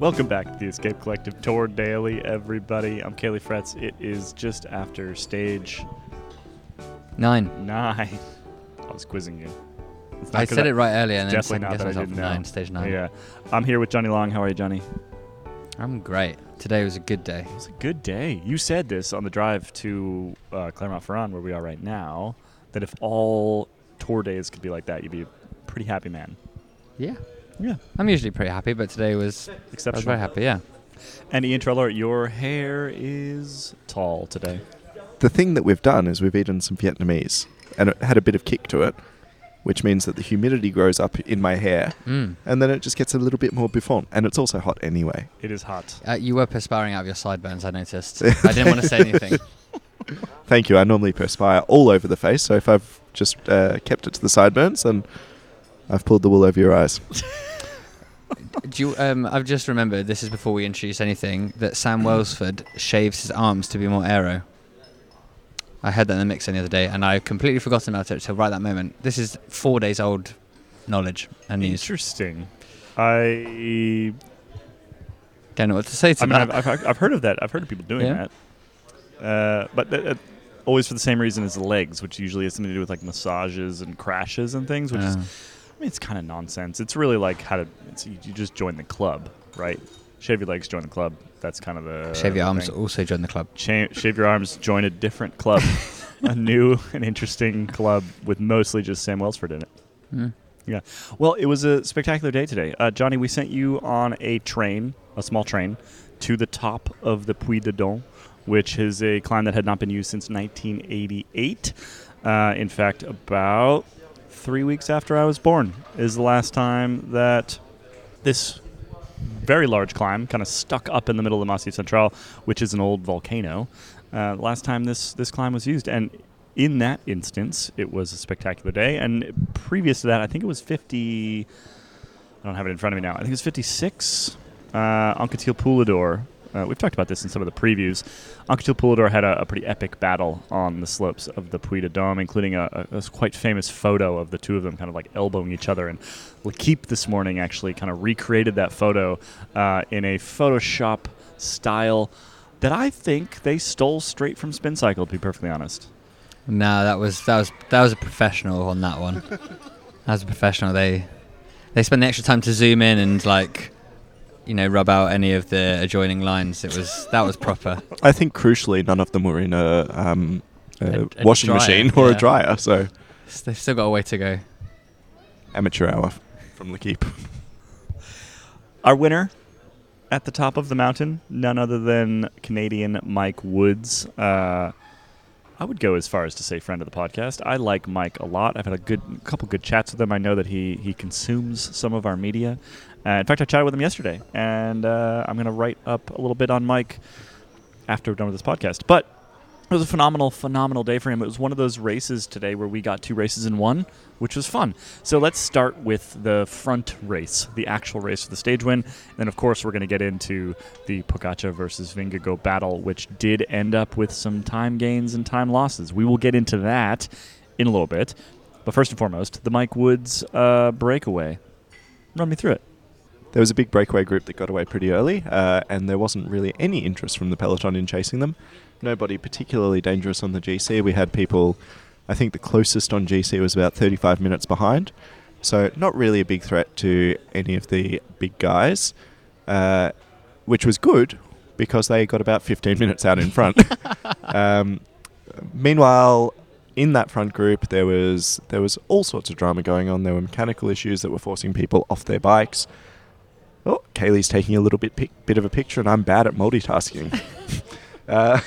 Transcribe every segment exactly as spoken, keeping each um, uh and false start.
Welcome back to the Escape Collective Tour Daily, everybody. I'm Kaylee Fretz. It is just after stage Nine. nine. I was quizzing you. It's not I 'cause said it right earlier and then definitely not second that I guessed myself didn't for know. nine, stage nine. Yeah. I'm here with Johnny Long. How are you, Johnny? I'm great. Today was a good day. It was a good day. You said this on the drive to uh, Clermont-Ferrand, where we are right now, that if all tour days could be like that, you'd be a pretty happy man. Yeah. Yeah. I'm usually pretty happy, but today was, I was Exceptional. very happy, yeah. And Ian Treloar, your hair is tall today. The thing that we've done is we've eaten some Vietnamese, and it had a bit of kick to it, which means that the humidity grows up in my hair, Mm. and then it just gets a little bit more bouffant, and it's also hot anyway. It is hot. Uh, you were perspiring out of your sideburns, I noticed. I didn't want to say anything. Thank you. I normally perspire all over the face, so if I've just uh, kept it to the sideburns, then I've pulled the wool over your eyes. Do you, um, I've just remembered, this is before we introduce anything, that Sam Welsford shaves his arms to be more aero. I heard that in the mix the other day, and I completely forgotten about it until right that moment. This is four days old knowledge and news. Interesting. I Don't know what to say to I mean, that. I've, I've, I've heard of that. I've heard of people doing Yeah. that. Uh, but th- uh, always for the same reason as the legs, which usually has something to do with like massages and crashes and things, which is, Uh, I mean, it's kind of nonsense. It's really like how to, it's, you, you just join the club, right? Shave your legs, join the club. That's kind of the shave your the arms, thing. also join the club. Cha- shave your arms, join a different club. A new and interesting club with mostly just Sam Welsford in it. Mm. Yeah. Well, it was a spectacular day today. Uh, Johnny, we sent you on a train, a small train, to the top of the Puy de Dôme, which is a climb that had not been used since nineteen eighty-eight. Uh, in fact, about three weeks after I was born is the last time that this very large climb kind of stuck up in the middle of the Massif Central, which is an old volcano. Uh, last time this, this climb was used. And in that instance, it was a spectacular day. And previous to that, I think it was fifty... I don't have it in front of me now. I think it was fifty-six. Uh, Anquetil Poulador. Uh, we've talked about this in some of the previews. Anquetil Poulador had a, a pretty epic battle on the slopes of the Puy de Dôme, including a, a, a quite famous photo of the two of them kind of like elbowing each other. And L'Equipe this morning actually kind of recreated that photo uh, in a Photoshop style that I think they stole straight from Spin Cycle, to be perfectly honest. No, that was that was that was a professional on that one. That was a professional. They they spent the extra time to zoom in and like, you know, rub out any of the adjoining lines. It was that was proper. I think crucially, none of them were in a, um, a, A- a washing dryer, machine or yeah. a dryer, so They've still got a way to go. amateur hour from L'Equipe. Our winner at the top of the mountain, none other than Canadian Mike Woods. Uh, I would go as far as to say friend of the podcast. I like Mike a lot. I've had a good couple good chats with him. I know that he, he consumes some of our media. Uh, in fact, I chatted with him yesterday, and uh, I'm going to write up a little bit on Mike after we're done with this podcast. But it was a phenomenal, phenomenal day for him. It was one of those races today where we got two races in one, which was fun. So let's start with the front race, the actual race for the stage win. And then, of course, we're going to get into the Pogačar versus Vingegaard battle, which did end up with some time gains and time losses. We will get into that in a little bit. But first and foremost, the Mike Woods uh, breakaway. Run me through it. There was a big breakaway group that got away pretty early, uh, and there wasn't really any interest from the peloton in chasing them. Nobody particularly dangerous on the G C. We had people, I think the closest on G C was about thirty-five minutes behind, so not really a big threat to any of the big guys, uh, which was good because they got about fifteen minutes out in front. um, meanwhile, in that front group, there was there was all sorts of drama going on. There were mechanical issues that were forcing people off their bikes. Oh, Kaylee's taking a little bit pic- bit of a picture, and I'm bad at multitasking. uh,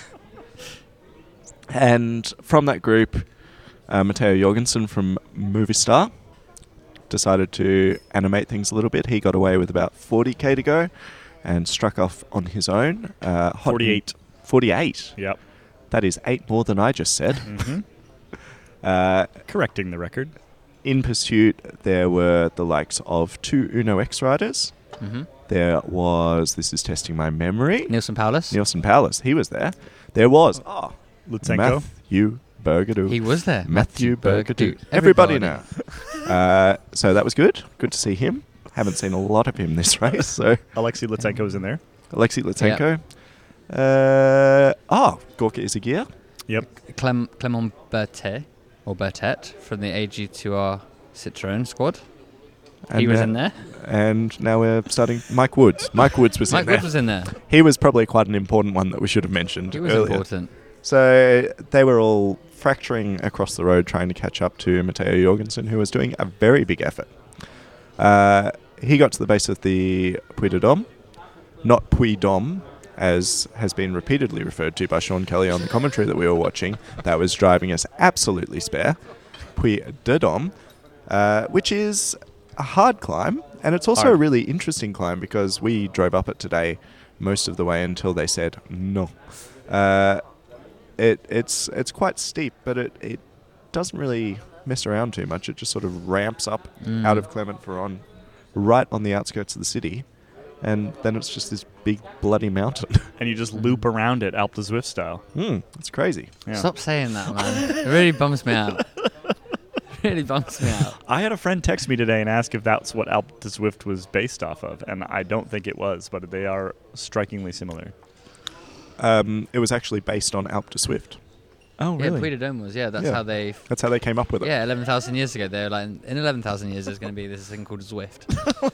and from that group, uh, Matteo Jorgensen from Movistar decided to animate things a little bit. He got away with about forty k to go and struck off on his own. Uh, hot forty-eight. forty-eight. Yep. That is eight more than I just said. Mm-hmm. Uh, Correcting the record. in pursuit, there were the likes of two Uno X riders. Mm-hmm. There was, this is testing my memory, Nielsen Paulus. Nielsen Paulus. He was there. There was, oh, Lutsenko. Matthew Bergadou. He was there. Matthew Bergadou. Bergadou. Everybody now. uh, so that was good. Good to see him. Haven't seen a lot of him this race. So Alexei Lutsenko was in there. Alexei Lutsenko. Uh, oh, Gorka Izagir. Yep. Clem, Clement Bertet, or Bertet, from the A G two R Citroën squad. And he was uh, in there. And now we're starting Mike Woods. Mike Woods was Mike in there. Woods was in there. He was probably quite an important one that we should have mentioned He was earlier. important. So they were all fracturing across the road trying to catch up to Matteo Jorgensen, who was doing a very big effort. Uh, he got to the base of the Puy de Dôme, not Puy Dôme, as has been repeatedly referred to by Sean Kelly on the commentary that we were watching. That was driving us absolutely spare. Puy de Dôme, uh, which is a hard climb, and it's also Hard. a really interesting climb because we drove up it today most of the way until they said no. Uh, it it's it's quite steep, but it, it doesn't really mess around too much. It just sort of ramps up Mm. out of Clermont-Ferrand, right on the outskirts of the city, and then it's just this big bloody mountain. And you just loop around it Alpe d'Huez style. mm, it's crazy. Yeah. Stop saying that, man. It really bums me out. really bums me out. I had a friend text me today and ask if that's what Alpe d'Huez was based off of, and I don't think it was, but they are strikingly similar. Um, it was actually based on Alpe d'Huez. Oh, Yeah, Puy de Dôme was. Yeah, that's Yeah. how they. That's how they came up with it. Yeah, eleven thousand years ago, they were like, in eleven thousand years, there's going to be this thing called Zwift.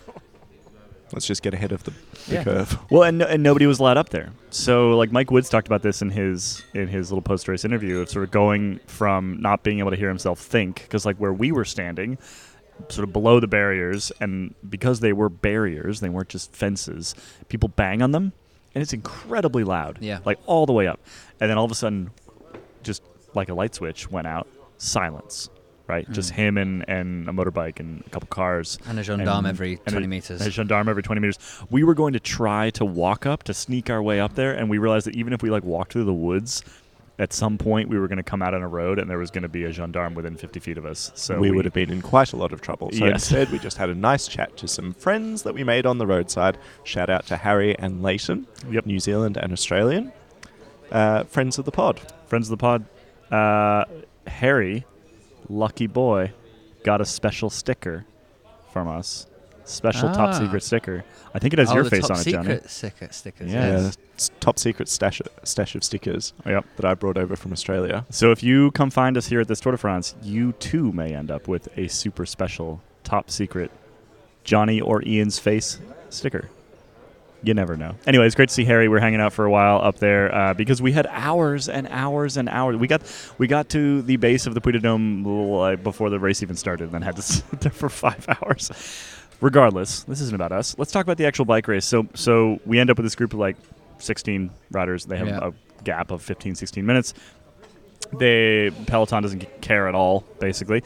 Let's just get ahead of the, the Yeah. curve. Well, and, and nobody was allowed up there. So, like Mike Woods talked about this in his in his little post-race interview of sort of going from not being able to hear himself think, because like where we were standing, sort of below the barriers, and because they were barriers, they weren't just fences, people bang on them, and it's incredibly loud. Yeah. Like all the way up. And then all of a sudden, just like a light switch went out, silence. Right, just Mm. him and, and a motorbike and a couple cars. And a gendarme And- every and twenty a- meters. A gendarme every twenty meters. We were going to try to walk up to sneak our way up there, and we realized that even if we like walked through the woods, at some point we were going to come out on a road, and there was going to be a gendarme within fifty feet of us. So we, would have been in quite a lot of trouble. So Yes. instead, we just had a nice chat to some friends that we made on the roadside. Shout out to Harry and Leighton, Yep. New Zealand and Australian. Uh, friends of the pod. friends of the pod. Uh, Harry, lucky boy, got a special sticker from us. Special top Ah. secret sticker. I think it has oh, your the face top on it, secret Johnny. sticker stickers. Yeah. Yeah, Yes. it's top secret stash, stash of stickers Yep. that I brought over from Australia. So if you come find us here at this Tour de France, you too may end up with a super special, top secret Johnny or Ian's face sticker. You never know. Anyway, it's great to see Harry. We're hanging out for a while up there uh, because we had hours and hours and hours. We got we got to the base of the Puy de Dôme uh, before the race even started, and then had to sit there for five hours. Regardless, this isn't about us. Let's talk about the actual bike race. So so we end up with this group of like sixteen riders. They have Yeah. a gap of fifteen, sixteen minutes. They Peloton doesn't care at all, basically.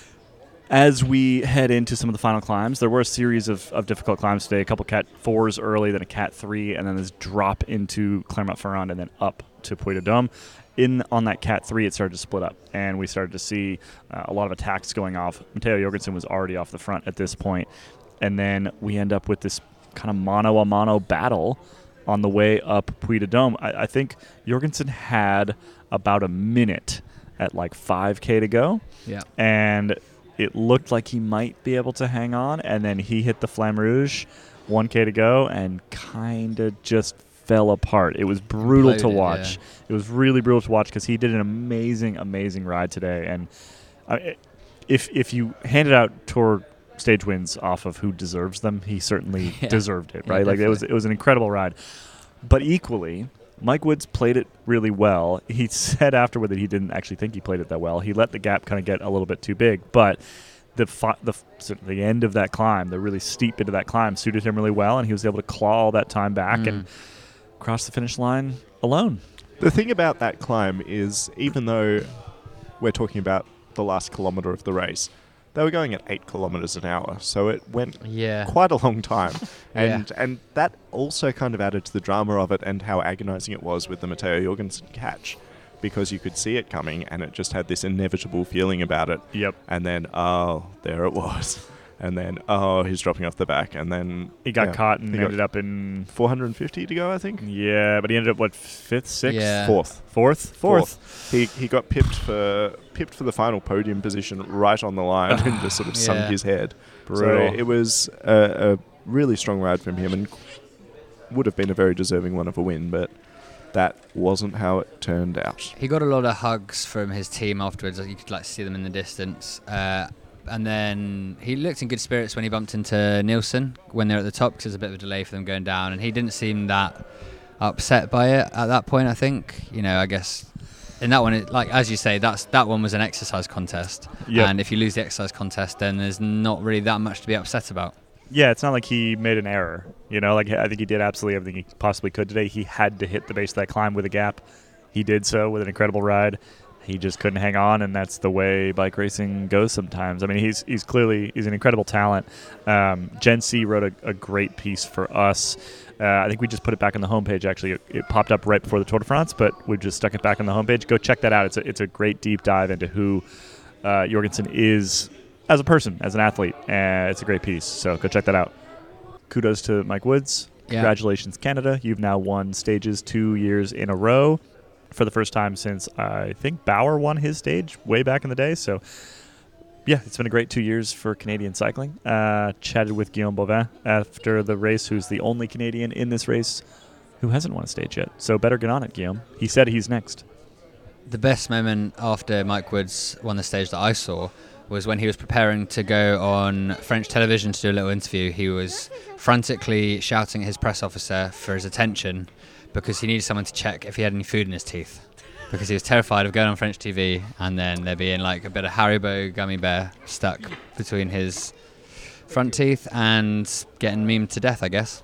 As we head into some of the final climbs, there were a series of, of difficult climbs today. A couple Cat fours early, then a Cat three, and then this drop into Clermont-Ferrand, and then up to Puy de Dôme. In on that Cat three, it started to split up, and we started to see uh, a lot of attacks going off. Matteo Jorgensen was already off the front at this point, and then we end up with this kind of mano-a-mano battle on the way up Puy de Dôme. I, I think Jorgensen had about a minute at like five K to go, Yeah. and it looked like he might be able to hang on, and then he hit the Flamme Rouge, one K to go, and kind of just fell apart. It was brutal to Imploded, watch. yeah. It was really brutal to watch because he did an amazing, amazing ride today. And I, if if you handed out Tour stage wins off of who deserves them, he certainly Yeah. deserved it, Yeah, right? Like it was definitely. it was an incredible ride. But equally, Mike Woods played it really well. He said afterward that he didn't actually think he played it that well. He let the gap kind of get a little bit too big, but the fi- the sort of the end of that climb, the really steep bit of that climb, suited him really well, and he was able to claw all that time back Mm. and cross the finish line alone. The thing about that climb is, even though we're talking about the last kilometre of the race, they were going at eight kilometres an hour, so it went Yeah. quite a long time. Yeah. And and that also kind of added to the drama of it and how agonising it was with the Matteo Jorgensen catch, because you could see it coming and it just had this inevitable feeling about it. Yep. And then, oh, there it was. and then oh, he's dropping off the back, and then He got yeah, caught and he got ended up in four hundred fifty to go, I think. yeah, but he ended up what fifth, sixth, Yeah. Fourth. fourth, fourth. He he got pipped for pipped for the final podium position right on the line and just sort of sunk Yeah. his head. Brutal. So it was a, a really strong ride from him and would have been a very deserving one of a win, but that wasn't how it turned out. He got a lot of hugs from his team afterwards. You could like see them in the distance. Uh, and then he looked in good spirits when he bumped into Nielsen when they were at the top, because there's a bit of a delay for them going down. And he didn't seem that upset by it at that point, I think. You know, I guess in that one, it, like as you say, that's that one was an exercise contest. Yep. And if you lose the exercise contest, then there's not really that much to be upset about. Yeah, it's not like he made an error. You know, like I think he did absolutely everything he possibly could today. He had to hit the base of that climb with a gap. He did so with an incredible ride. He just couldn't hang on, and that's the way bike racing goes sometimes. I mean, he's he's clearly he's an incredible talent. Um, Gen C wrote a, a great piece for us. Uh, I think we just put it back on the homepage. Actually, it, it popped up right before the Tour de France, but we've just stuck it back on the homepage. Go check that out. It's a it's a great deep dive into who uh, Jorgensen is as a person, as an athlete. Uh, it's a great piece. So go check that out. Kudos to Mike Woods. Yeah. Congratulations, Canada. You've now won stages two years in a row for the first time since I think Bauer won his stage way back in the day. So, yeah, it's been a great two years for Canadian cycling. Uh, chatted with Guillaume Bovin after the race, who's the only Canadian in this race who hasn't won a stage yet. So better get on it, Guillaume. He said he's next. The best moment after Mike Woods won the stage that I saw was when he was preparing to go on French television to do a little interview. He was frantically shouting at his press officer for his attention because he needed someone to check if he had any food in his teeth, because he was terrified of going on French T V and then there being like a bit of Haribo gummy bear stuck between his front teeth and getting memed to death, I guess.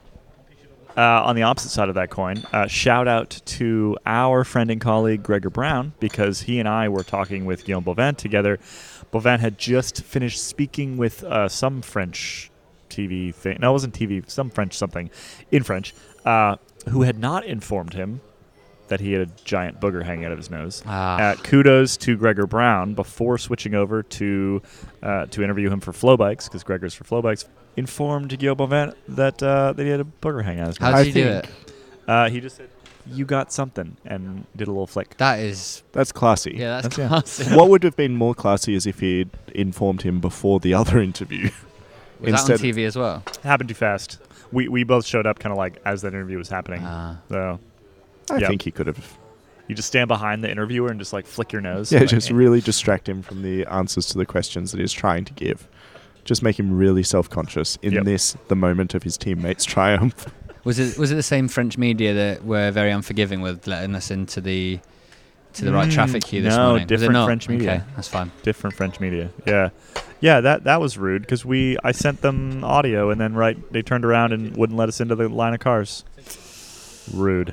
Uh, on the opposite side of that coin, uh, shout out to our friend and colleague Gregor Brown, because he and I were talking with Guillaume Bovin together. Bovin had just finished speaking with uh, some French T V thing. No, it wasn't T V, some French something in French, uh, who had not informed him that he had a giant booger hanging out of his nose. Ah. Uh, kudos to Gregor Brown before switching over to uh, to interview him for Flow Bikes, because Gregor's for Flow Bikes, informed Guillaume Bovin that, uh, that he had a booger hanging out of his nose. How I did you do think- it? Uh, he just said, "You got something," and did a little flick. That is, That's classy. yeah, that's, That's- yeah. classic. What would have been more classy is if he'd informed him before the other interview. Was that on T V as well? It happened too fast. We we both showed up kind of like as that interview was happening. Ah. So I Yep. think he could have. you just stand behind the interviewer and just like flick your nose. Yeah, Like, just eh. really distract him from the answers to the questions that he's trying to give. Just make him really self-conscious in Yep. this, the moment of his teammate's triumph. Was it was it the same French media that were very unforgiving with letting us into the to the right Mm, traffic queue this no, morning? Was it different not? French media. Okay, that's fine. different French media. Yeah, yeah. That that was rude because we I sent them audio and then right they turned around and wouldn't let us into the line of cars. Rude.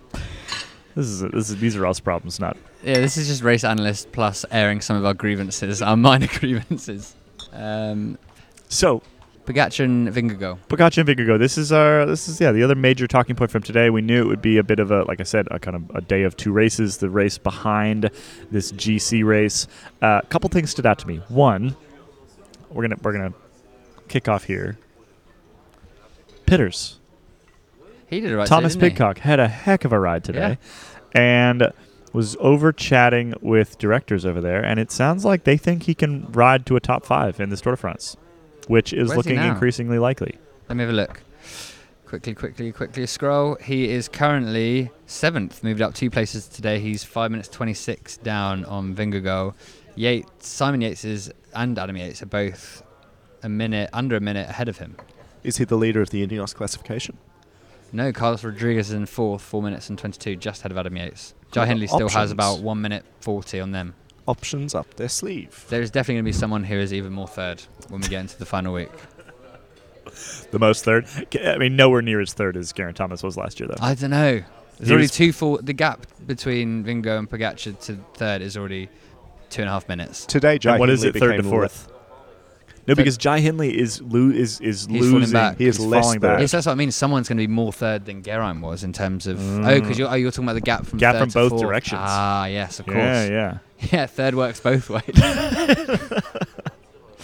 This is this is these are us problems, not. Yeah, this is just race analyst plus airing some of our grievances, our minor grievances. Um, So Pogacar and Vingegaard. Pogacar and Vingegaard. This is our. This is yeah. The other major talking point from today. We knew it would be a bit of a, like I said, a kind of a day of two races. The race behind this G C race. Uh, a couple things stood out to me. One, we're gonna we're gonna kick off here. Pitters. He did it right. Thomas today, didn't Pidcock had a heck of a ride today, and was over chatting with directors over there. And it sounds like they think he can ride to a top five in this Tour de France, which is Where's he looking now? increasingly likely. he? Let me have a look. Quickly, quickly, quickly scroll. He is currently seventh, moved up two places today. He's five minutes twenty-six down on Vingegaard. Yates, Simon Yates is and Adam Yates are both a minute under a minute ahead of him. Is he the leader of the Ineos classification? No, Carlos Rodriguez is in fourth, four minutes and twenty-two, just ahead of Adam Yates. Jai Got Hindley still options. has about one minute forty on them. Options up their sleeve. There is definitely going to be someone who is even more third when we get into the final week. The most third. I mean, nowhere near as third as Geraint Thomas was last year, though. I don't know. There's He already was- two full. The gap between Vingo and Pogacar to third is already two and a half minutes. Today, Jai And what is Hindley it, third to became fourth? le- No, Third- because Jai Hindley is lo- is is He's falling losing. back. He is He's less falling third. back. Yes, that's what I mean. Someone's going to be more third than Geraint was in terms of. Mm. Oh, because you're, oh, you're talking about the gap from Gap third from to both fourth. directions. Ah, yes, of course. Yeah, yeah. Yeah, third works both ways.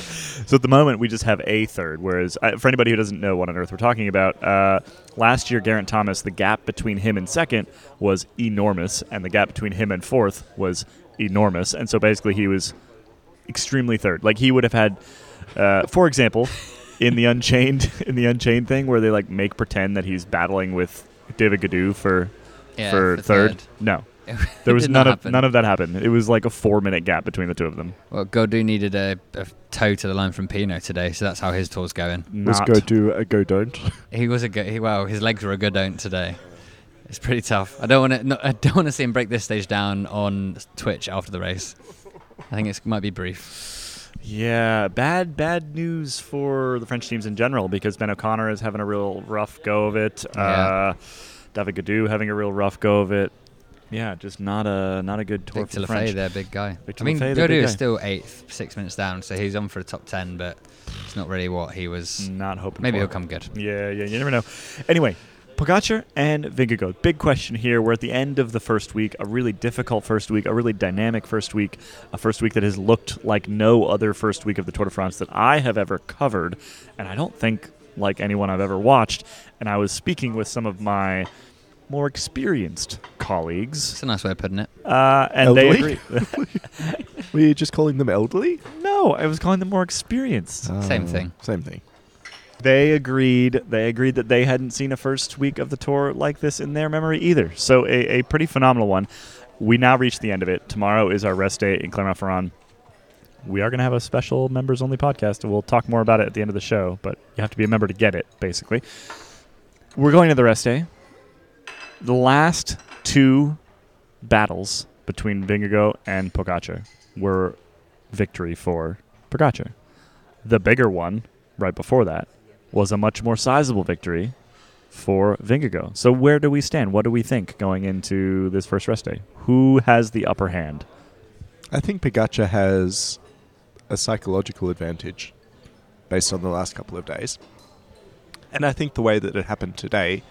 So at the moment, we just have a third, whereas uh, for anybody who doesn't know what on earth we're talking about, uh, last year, Geraint Thomas, the gap between him and second was enormous, and the gap between him and fourth was enormous. And so basically he was extremely third. Like he would have had, uh, for example, in the Unchained in the Unchained thing where they like make pretend that he's battling with David Gaudu for, Yeah, for, for third. third. No. It There was did none not of happen. none of that happened. It was like a four minute gap between the two of them. Well, Gaudu needed a, a toe to the line from Pinot today, so that's how his tour's going. Let's Not go do a go don't. He was a good. He, well, his legs were a good don't today. It's pretty tough. I don't want to. No, I don't want to see him break this stage down on Twitch after the race. I think it might be brief. Yeah, bad bad news for the French teams in general because Ben O'Connor is having a real rough go of it. Yeah. Uh, David Gaudu having a real rough go of it. Yeah, just not a not a good tour Victor for the French. Lefay, their big guy. Victor I mean, Lefay, their Gaudu big is guy. still eighth, six minutes down, so he's on for a top ten, but it's not really what he was. Not hoping. Maybe for. he'll come good. Yeah, yeah, you never know. Anyway, Pogacar and Vingegaard. Big question here. We're at the end of the first week, a really difficult first week, a really dynamic first week, a first week that has looked like no other first week of the Tour de France that I have ever covered, and I don't think like anyone I've ever watched. And I was speaking with some of my more experienced colleagues, It's a nice way of putting it. uh, and Elderly? they agree. Were you just calling them elderly? No, I was calling them more experienced. Same Uh, thing. Same thing. They agreed. They agreed that they hadn't seen a first week of the tour like this in their memory either. So a, a pretty phenomenal one. We now reach the end of it. Tomorrow is our rest day in Clermont-Ferrand. We are going to have a special members-only podcast, and we'll talk more about it at the end of the show. But you have to be a member to get it, basically. We're going to the rest day. The last two battles between Vingegaard and Pogacar were victory for Pogacar. The bigger one, right before that, was a much more sizable victory for Vingegaard. So where do we stand? What do we think going into this first rest day? Who has the upper hand? I think Pogacar has a psychological advantage based on the last couple of days. And I think the way that it happened today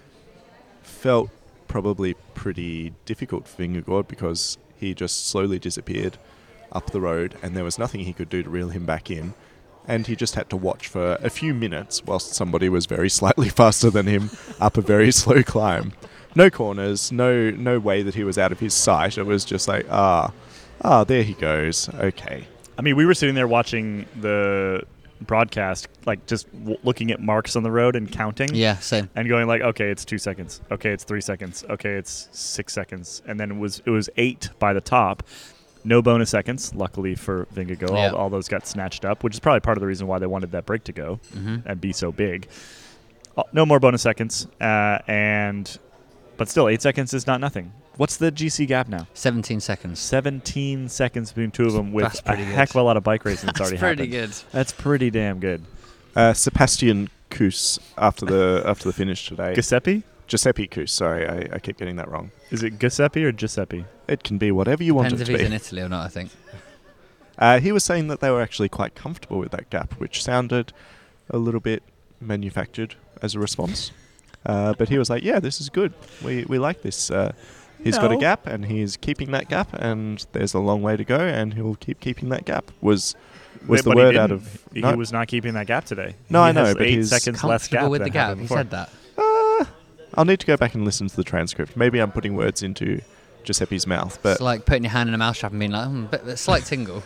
felt probably pretty difficult for Vingegaard because he just slowly disappeared up the road and there was nothing he could do to reel him back in. And he just had to watch for a few minutes whilst somebody was very slightly faster than him up a very slow climb. No corners, no no way that he was out of his sight. It was just like, ah, ah, there he goes. Okay. I mean, we were sitting there watching the broadcast, like just w- looking at marks on the road and counting. Yeah, same. And going like, okay, it's two seconds. Okay, it's three seconds. Okay, it's six seconds. And then it was it was eight by the top. No bonus seconds, luckily for Vingegaard. Yeah. All, all those got snatched up, which is probably part of the reason why they wanted that break to go hmm and be so big. Uh, no more bonus seconds, uh, and but still, eight seconds is not nothing. What's the G C gap now? seventeen seconds. Seventeen seconds between two of them with That's a pretty good. heck of a lot of bike racing that's That's already pretty happened. good. That's pretty damn good. Uh, Sebastian Kuss after the after the finish today. Giuseppe? Giuseppe Kuss, sorry, I, I keep getting that wrong. Is it Giuseppe or Giuseppe? It can be whatever you want Depends it if to he's be. in Italy or not, I think. Uh, he was saying that they were actually quite comfortable with that gap, which sounded a little bit manufactured as a response. Uh, but he was like, yeah, this is good. We we like this. Uh, he's got a No. gap, and he's keeping that gap, and there's a long way to go, and he'll keep keeping that gap. Was was Wait, the but he word out didn't. of... He No, was not keeping that gap today. No, He I know, has but eight he's seconds less Comfortable gap with the than gap. happened He before. said that. uh, I'll need to go back and listen to the transcript. Maybe I'm putting words into Giuseppe's mouth, but It's like putting your hand in a mouse trap and being like, hmm, bit, a slight tingle.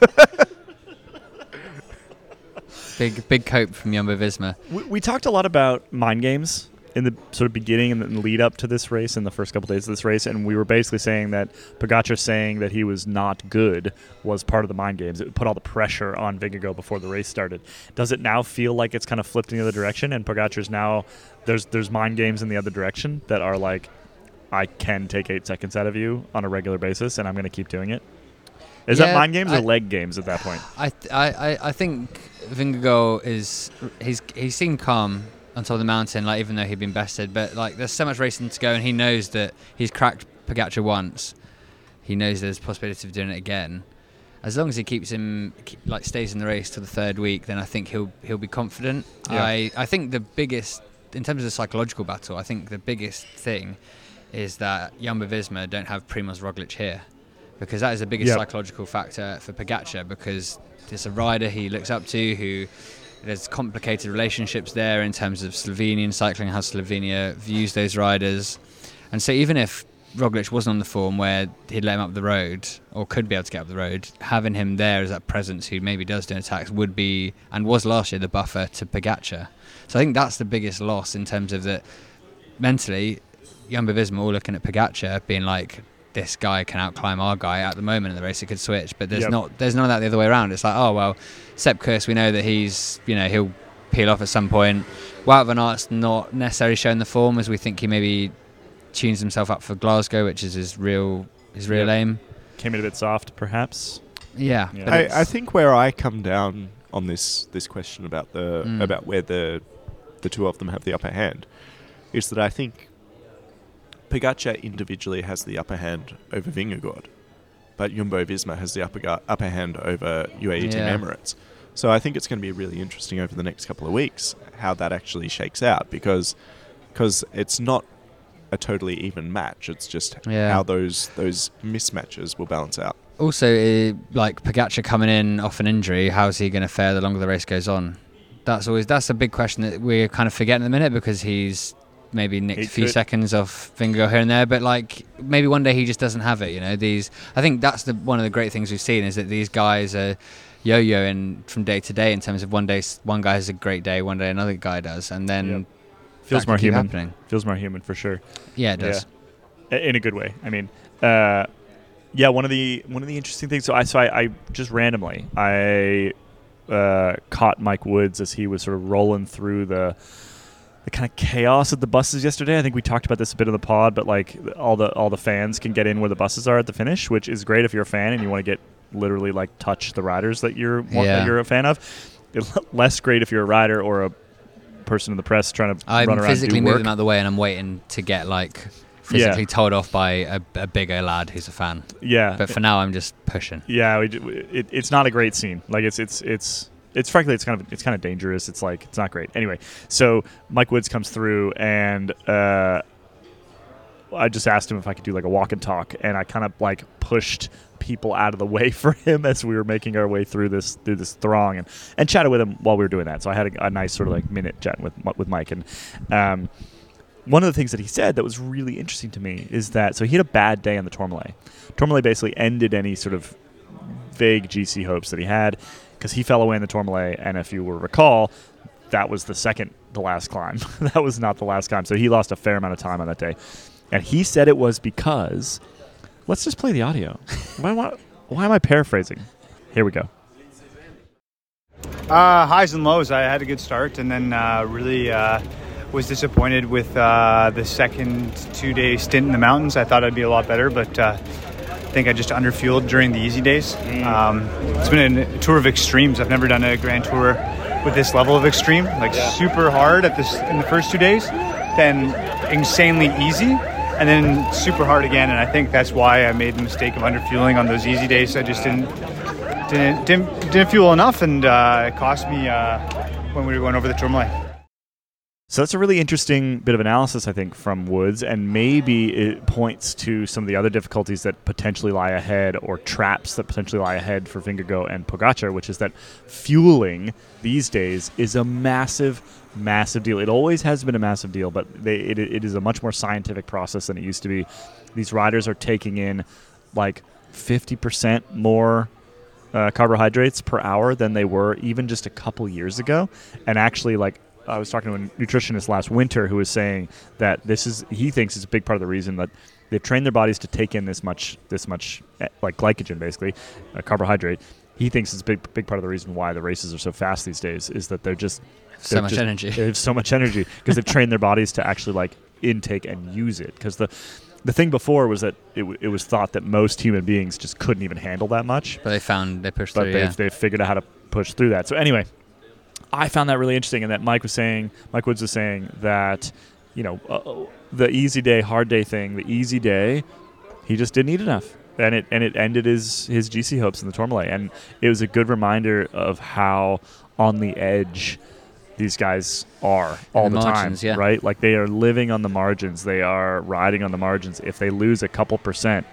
big big cope from Jumbo-Visma. We, we talked a lot about mind games in the sort of beginning and the lead up to this race in the first couple days of this race, and we were basically saying that Pogacar saying that he was not good was part of the mind games. It put all the pressure on Vingegaard before the race started. Does it now feel like it's kind of flipped in the other direction, and Pogacar's now there's there's mind games in the other direction that are like, I can take eight seconds out of you on a regular basis, and I'm going to keep doing it? Is that Yeah, mind games I- or leg games at that point? I, th- I, I, I think Vingegaard is he's he's seemed calm on top of the mountain, like even though he'd been bested. But like there's so much racing to go, and he knows that he's cracked Pogacar once. He knows there's a possibility of doing it again. As long as he keeps him keep, like stays in the race to the third week, then I think he'll he'll be confident. Yeah. I I think the biggest in terms of the psychological battle, I think the biggest thing is that Jumbo-Visma don't have Primoz Roglic here. because that is the biggest Yep. psychological factor for Pogacar, because it's a rider he looks up to, who there's complicated relationships there in terms of Slovenian cycling, how Slovenia views those riders. And so even if Roglic wasn't on the form where he'd let him up the road, or could be able to get up the road, having him there as that presence who maybe does do attacks would be, and was last year, the buffer to Pogacar. So I think that's the biggest loss in terms of that mentally, Jumbo-Visma all looking at Pogacar being like, this guy can outclimb our guy. At the moment in the race it could switch, but there's Yep. not there's none of that the other way around. It's like, oh well, Sepp Kuss, we know that he's, you know, he'll peel off at some point. Wout van Aert's not necessarily showing the form as we think he maybe tunes himself up for Glasgow, which is his real his real Yep. aim. Came in a bit soft, perhaps. Yeah, Yeah. but it's- I, I think where I come down on this this question about the Mm. about where the the two of them have the upper hand is that I think Pogacar individually has the upper hand over Vingegaard, but Jumbo-Visma has the upper gu- upper hand over U A E Team Yeah. Emirates. So I think it's going to be really interesting over the next couple of weeks how that actually shakes out, because because it's not a totally even match. It's just Yeah. how those those mismatches will balance out. Also, uh, like Pogacar coming in off an injury, how's he going to fare the longer the race goes on? That's always that's a big question that we're kind of forgetting at the minute, because he's maybe nicked He a few could- seconds off Vingegaard here and there, but like maybe one day he just doesn't have it. You know, these. I think that's the one of the great things we've seen is that these guys are yo-yoing from day to day in terms of one day s- one guy has a great day, one day another guy does, and then Yep. that Feels can more keep human. happening. Feels more human for sure. Yeah, it does. Yeah. I- in a good way. I mean, uh, yeah. One of the one of the interesting things. So I so I, I just randomly I uh, caught Mike Woods as he was sort of rolling through the the kind of chaos of the buses yesterday. I think we talked about this a bit in the pod, but like all the all the fans can get in where the buses are at the finish, which is great if you're a fan and you want to get literally like touch the riders that you're want, Yeah. that you're a fan of. It's less great if you're a rider or a person in the press trying to I'm run around and physically do moving work. them out of the way, and I'm waiting to get like physically told off by a, a bigger lad who's a fan. Yeah, But for now, I'm just pushing. Yeah, we, d- it, it's not a great scene. Like it's it's it's it's frankly it's kind of it's kind of dangerous. It's like it's not great. Anyway, so Mike Woods comes through, and uh, I just asked him if I could do like a walk and talk, and I kind of like pushed people out of the way for him as we were making our way through this through this throng, and, and chatted with him while we were doing that. So I had a, a nice sort of like minute chat with with Mike, and um, one of the things that he said that was really interesting to me is that so he had a bad day on the Tourmalet. Tourmalet basically ended any sort of vague G C hopes that he had, because he fell away in the Tourmalet, and if you will recall, that was the second to last climb. That was not the last climb. So he lost a fair amount of time on that day. And he said it was because, let's just play the audio. why, why, why am I paraphrasing? Here we go. Uh, highs and lows. I had a good start, and then uh, really uh, was disappointed with uh, the second two-day stint in the mountains. I thought I'd be a lot better, but uh, I think I just underfueled during the easy days. Um, it's been a tour of extremes. I've never done a Grand Tour with this level of extreme, like super hard at this in the first two days, then insanely easy, and then super hard again. And I think that's why I made the mistake of underfueling on those easy days. I just didn't didn't didn't, didn't fuel enough, and uh, it cost me uh, when we were going over the Tourmalet. So that's a really interesting bit of analysis, I think, from Woods, and maybe it points to some of the other difficulties that potentially lie ahead, or traps that potentially lie ahead for Vingegaard and Pogacar, which is that fueling these days is a massive, massive deal. It always has been a massive deal, but they, it, it is a much more scientific process than it used to be. These riders are taking in like fifty percent more uh, carbohydrates per hour than they were even just a couple years ago, and actually like I was talking to a nutritionist last winter who was saying that this is he thinks it's a big part of the reason that they've trained their bodies to take in this much this much eh, like glycogen, basically a carbohydrate. He thinks it's a big big part of the reason why the races are so fast these days is that they're just So they're much just- energy. They have so much energy because they've trained their bodies to actually like intake and use it. Because the the thing before was that it, w- it was thought that most human beings just couldn't even handle that much, But they found they pushed but through. they've Yeah. they've figured out how to push through that. So anyway, I found that really interesting, and that Mike was saying, Mike Woods was saying that, you know, uh, the easy day, hard day thing, the easy day, he just didn't eat enough, and it and it ended his his G C hopes in the Tourmalet, and it was a good reminder of how on the edge these guys are all the the, margins, time, yeah. right? Like they are living on the margins, they are riding on the margins. If they lose a couple percent,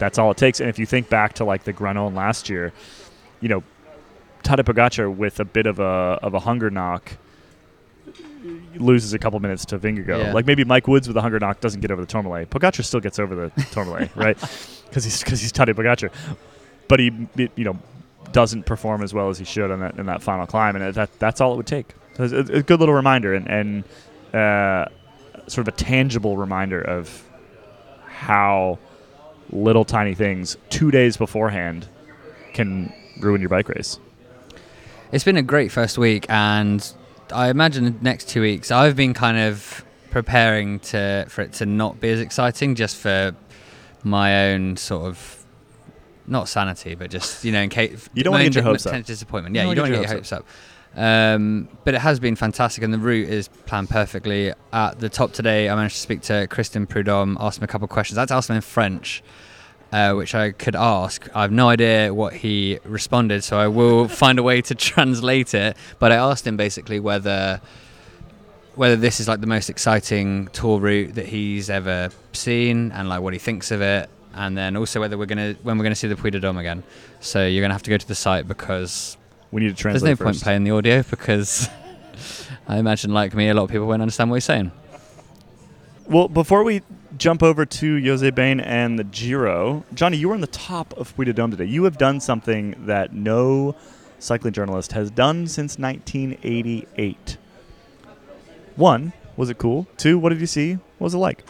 that's all it takes. And if you think back to like the Granon last year, you know, Tadej Pogačar with a bit of a of a hunger knock loses a couple minutes to Vingegaard. Yeah. Like maybe Mike Woods with a hunger knock doesn't get over the Tourmalet. Pogačar still gets over the Tourmalet, right? Because he's because he's Tadej Pogačar, but he you know doesn't perform as well as he should in that in that final climb, and that that's all it would take. So it's a, a good little reminder, and and uh, sort of a tangible reminder of how little tiny things two days beforehand can ruin your bike race. It's been a great first week, and I imagine the next two weeks I've been kind of preparing to for it to not be as exciting, just for my own sort of not sanity, but just, you know, in case you don't want to get your hopes up. Disappointment, yeah, you don't want to get your hopes up. Um, but it has been fantastic, and the route is planned perfectly. At the top today, I managed to speak to Christian Prudhomme, ask him a couple of questions. I had to ask him in French, uh, which I could ask. I have no idea what he responded, so I will find a way to translate it. But I asked him basically whether whether this is like the most exciting tour route that he's ever seen, and like what he thinks of it, and then also whether we're gonna when we're gonna see the Puy de Dôme again. So you're gonna have to go to the site because we need to translate. There's no first. point playing the audio because I imagine, like me, a lot of people won't understand what he's saying. Well, before we jump over to Jose Bain and the Giro, Johnny, you were on the top of Puy de Dôme today. You have done something that no cycling journalist has done since nineteen eighty-eight. One, was it cool? Two, what did you see? What was it like?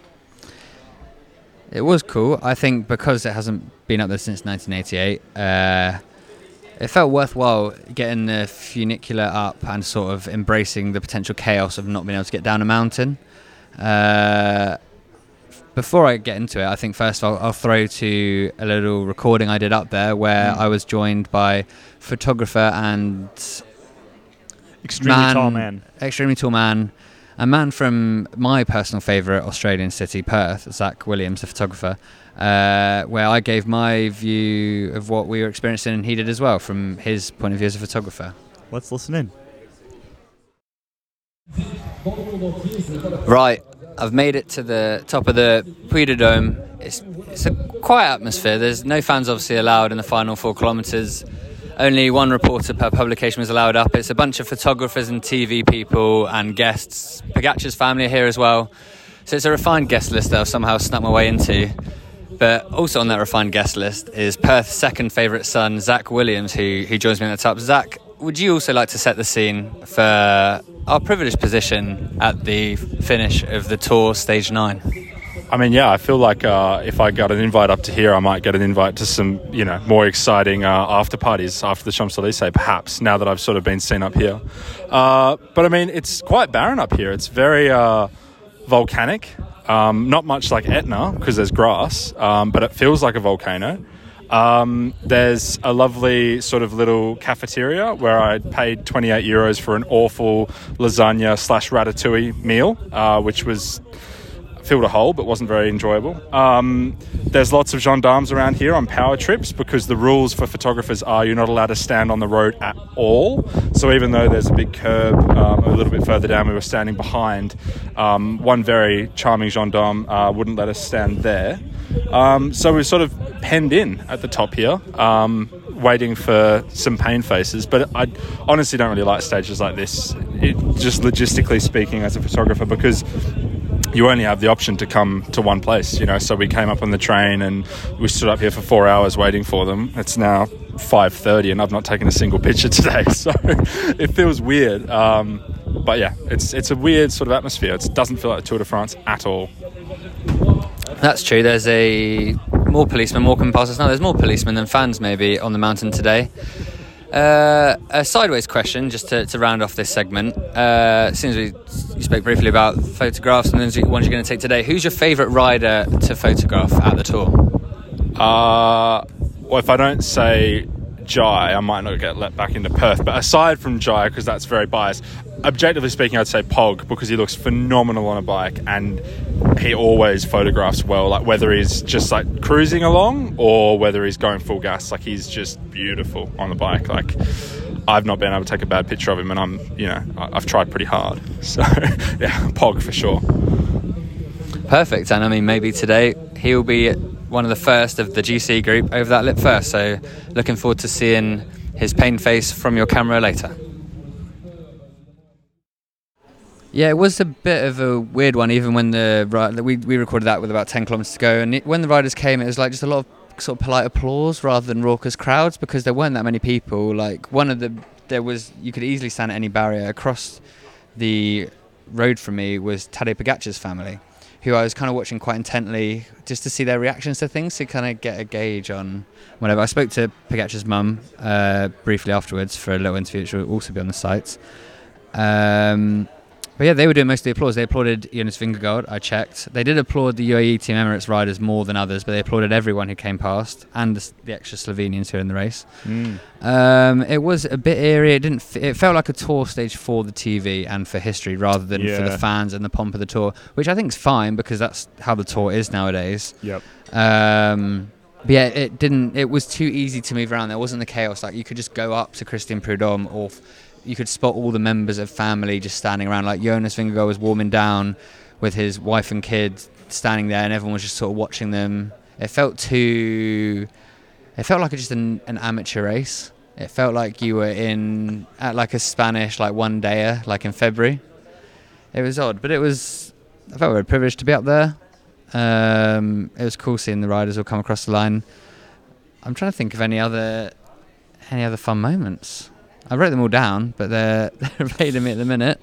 It was cool. I think because it hasn't been up there since nineteen eighty-eight, uh, it felt worthwhile getting the funicular up and sort of embracing the potential chaos of not being able to get down a mountain. Uh, before I get into it, I think first I'll, I'll throw to a little recording I did up there where mm. I was joined by photographer and extremely man, tall man, extremely tall man, a man from my personal favourite Australian city, Perth, Zach Williams, the photographer, uh, where I gave my view of what we were experiencing, and he did as well from his point of view as a photographer. Let's listen in. Right, I've made it to the top of the Puy de Dôme. It's, it's a quiet atmosphere. There's no fans obviously allowed in the final four kilometres. Only one reporter per publication was allowed up. It's a bunch of photographers and T V people and guests. Pogačar's family are here as well. So it's a refined guest list that I've somehow snuck my way into. But also on that refined guest list is Perth's second favourite son, Zach Williams, who, who joins me at the top. Zach, would you also like to set the scene for our privileged position at the finish of the Tour Stage nine? I mean, yeah, I feel like uh, if I got an invite up to here, I might get an invite to some, you know, more exciting uh, after parties after the Champs-Élysées, perhaps, now that I've sort of been seen up here. Uh, but, I mean, it's quite barren up here. It's very uh, volcanic, um, not much like Etna because there's grass, um, but it feels like a volcano. Um, there's a lovely sort of little cafeteria where I paid twenty-eight euros for an awful lasagna slash ratatouille meal, uh, which was filled a hole but wasn't very enjoyable. Um, there's lots of gendarmes around here on power trips because the rules for photographers are you're not allowed to stand on the road at all. So even though there's a big curb um, a little bit further down, we were standing behind. Um, one very charming gendarme uh, wouldn't let us stand there. Um, so we're sort of penned in at the top here, um, waiting for some pain faces. But I honestly don't really like stages like this, it, just logistically speaking as a photographer, because you only have the option to come to one place, you know. So we came up on the train and we stood up here for four hours waiting for them. It's now five thirty and I've not taken a single picture today, so it feels weird. Um, but yeah, it's it's a weird sort of atmosphere. It doesn't feel like the Tour de France at all. That's true. There's a more policemen, more compulsors. No, there's more policemen than fans maybe on the mountain today. Uh, a sideways question, just to, to round off this segment. Uh, since we you spoke briefly about photographs and the ones you're going to take today, who's your favourite rider to photograph at the Tour? Uh, well, if I don't say Jai, I might not get let back into Perth. But aside from Jai, because that's very biased, objectively speaking, I'd say Pog, because he looks phenomenal on a bike and he always photographs well, like whether he's just like cruising along or whether he's going full gas. Like, he's just beautiful on the bike. Like, I've not been able to take a bad picture of him, and I'm, you know, I've tried pretty hard. So yeah, Pog for sure. Perfect. And I mean, maybe today he'll be one of the first of the G C group over that lip first. So looking forward to seeing his pain face from your camera later. Yeah, it was a bit of a weird one, even when the we we recorded that with about ten kilometres to go, and it, when the riders came, it was like just a lot of sort of polite applause rather than raucous crowds, because there weren't that many people. Like one of the there was you could easily stand at any barrier. Across the road from me was Tadej Pogacar's family, who I was kind of watching quite intently just to see their reactions to things, to kind of get a gauge on whatever. I spoke to Pogacar's mum uh, briefly afterwards for a little interview, which will also be on the site. Um, But yeah, they were doing most of the applause. They applauded Jonas Vingegaard, I checked. They did applaud the U A E Team Emirates riders more than others, but they applauded everyone who came past, and the, the extra Slovenians who were in the race. Mm. Um, it was a bit eerie. It didn't. F- it felt like a tour stage for the T V and for history, rather than yeah. for the fans and the pomp of the tour, which I think is fine, because that's how the tour is nowadays. Yep. Um, but yeah, it didn't. It was too easy to move around. There wasn't the chaos. Like you could just go up to Christian Prudhomme, or F- you could spot all the members of family just standing around. Like Jonas Vingegaard was warming down with his wife and kids standing there, and everyone was just sort of watching them. It felt too... It felt like just an, an amateur race. It felt like you were in at like a Spanish like one dayer, like in February. It was odd, but it was... I felt very privileged to be up there. Um, it was cool seeing the riders all come across the line. I'm trying to think of any other any other fun moments. I wrote them all down, but they're, they're evading me at the minute.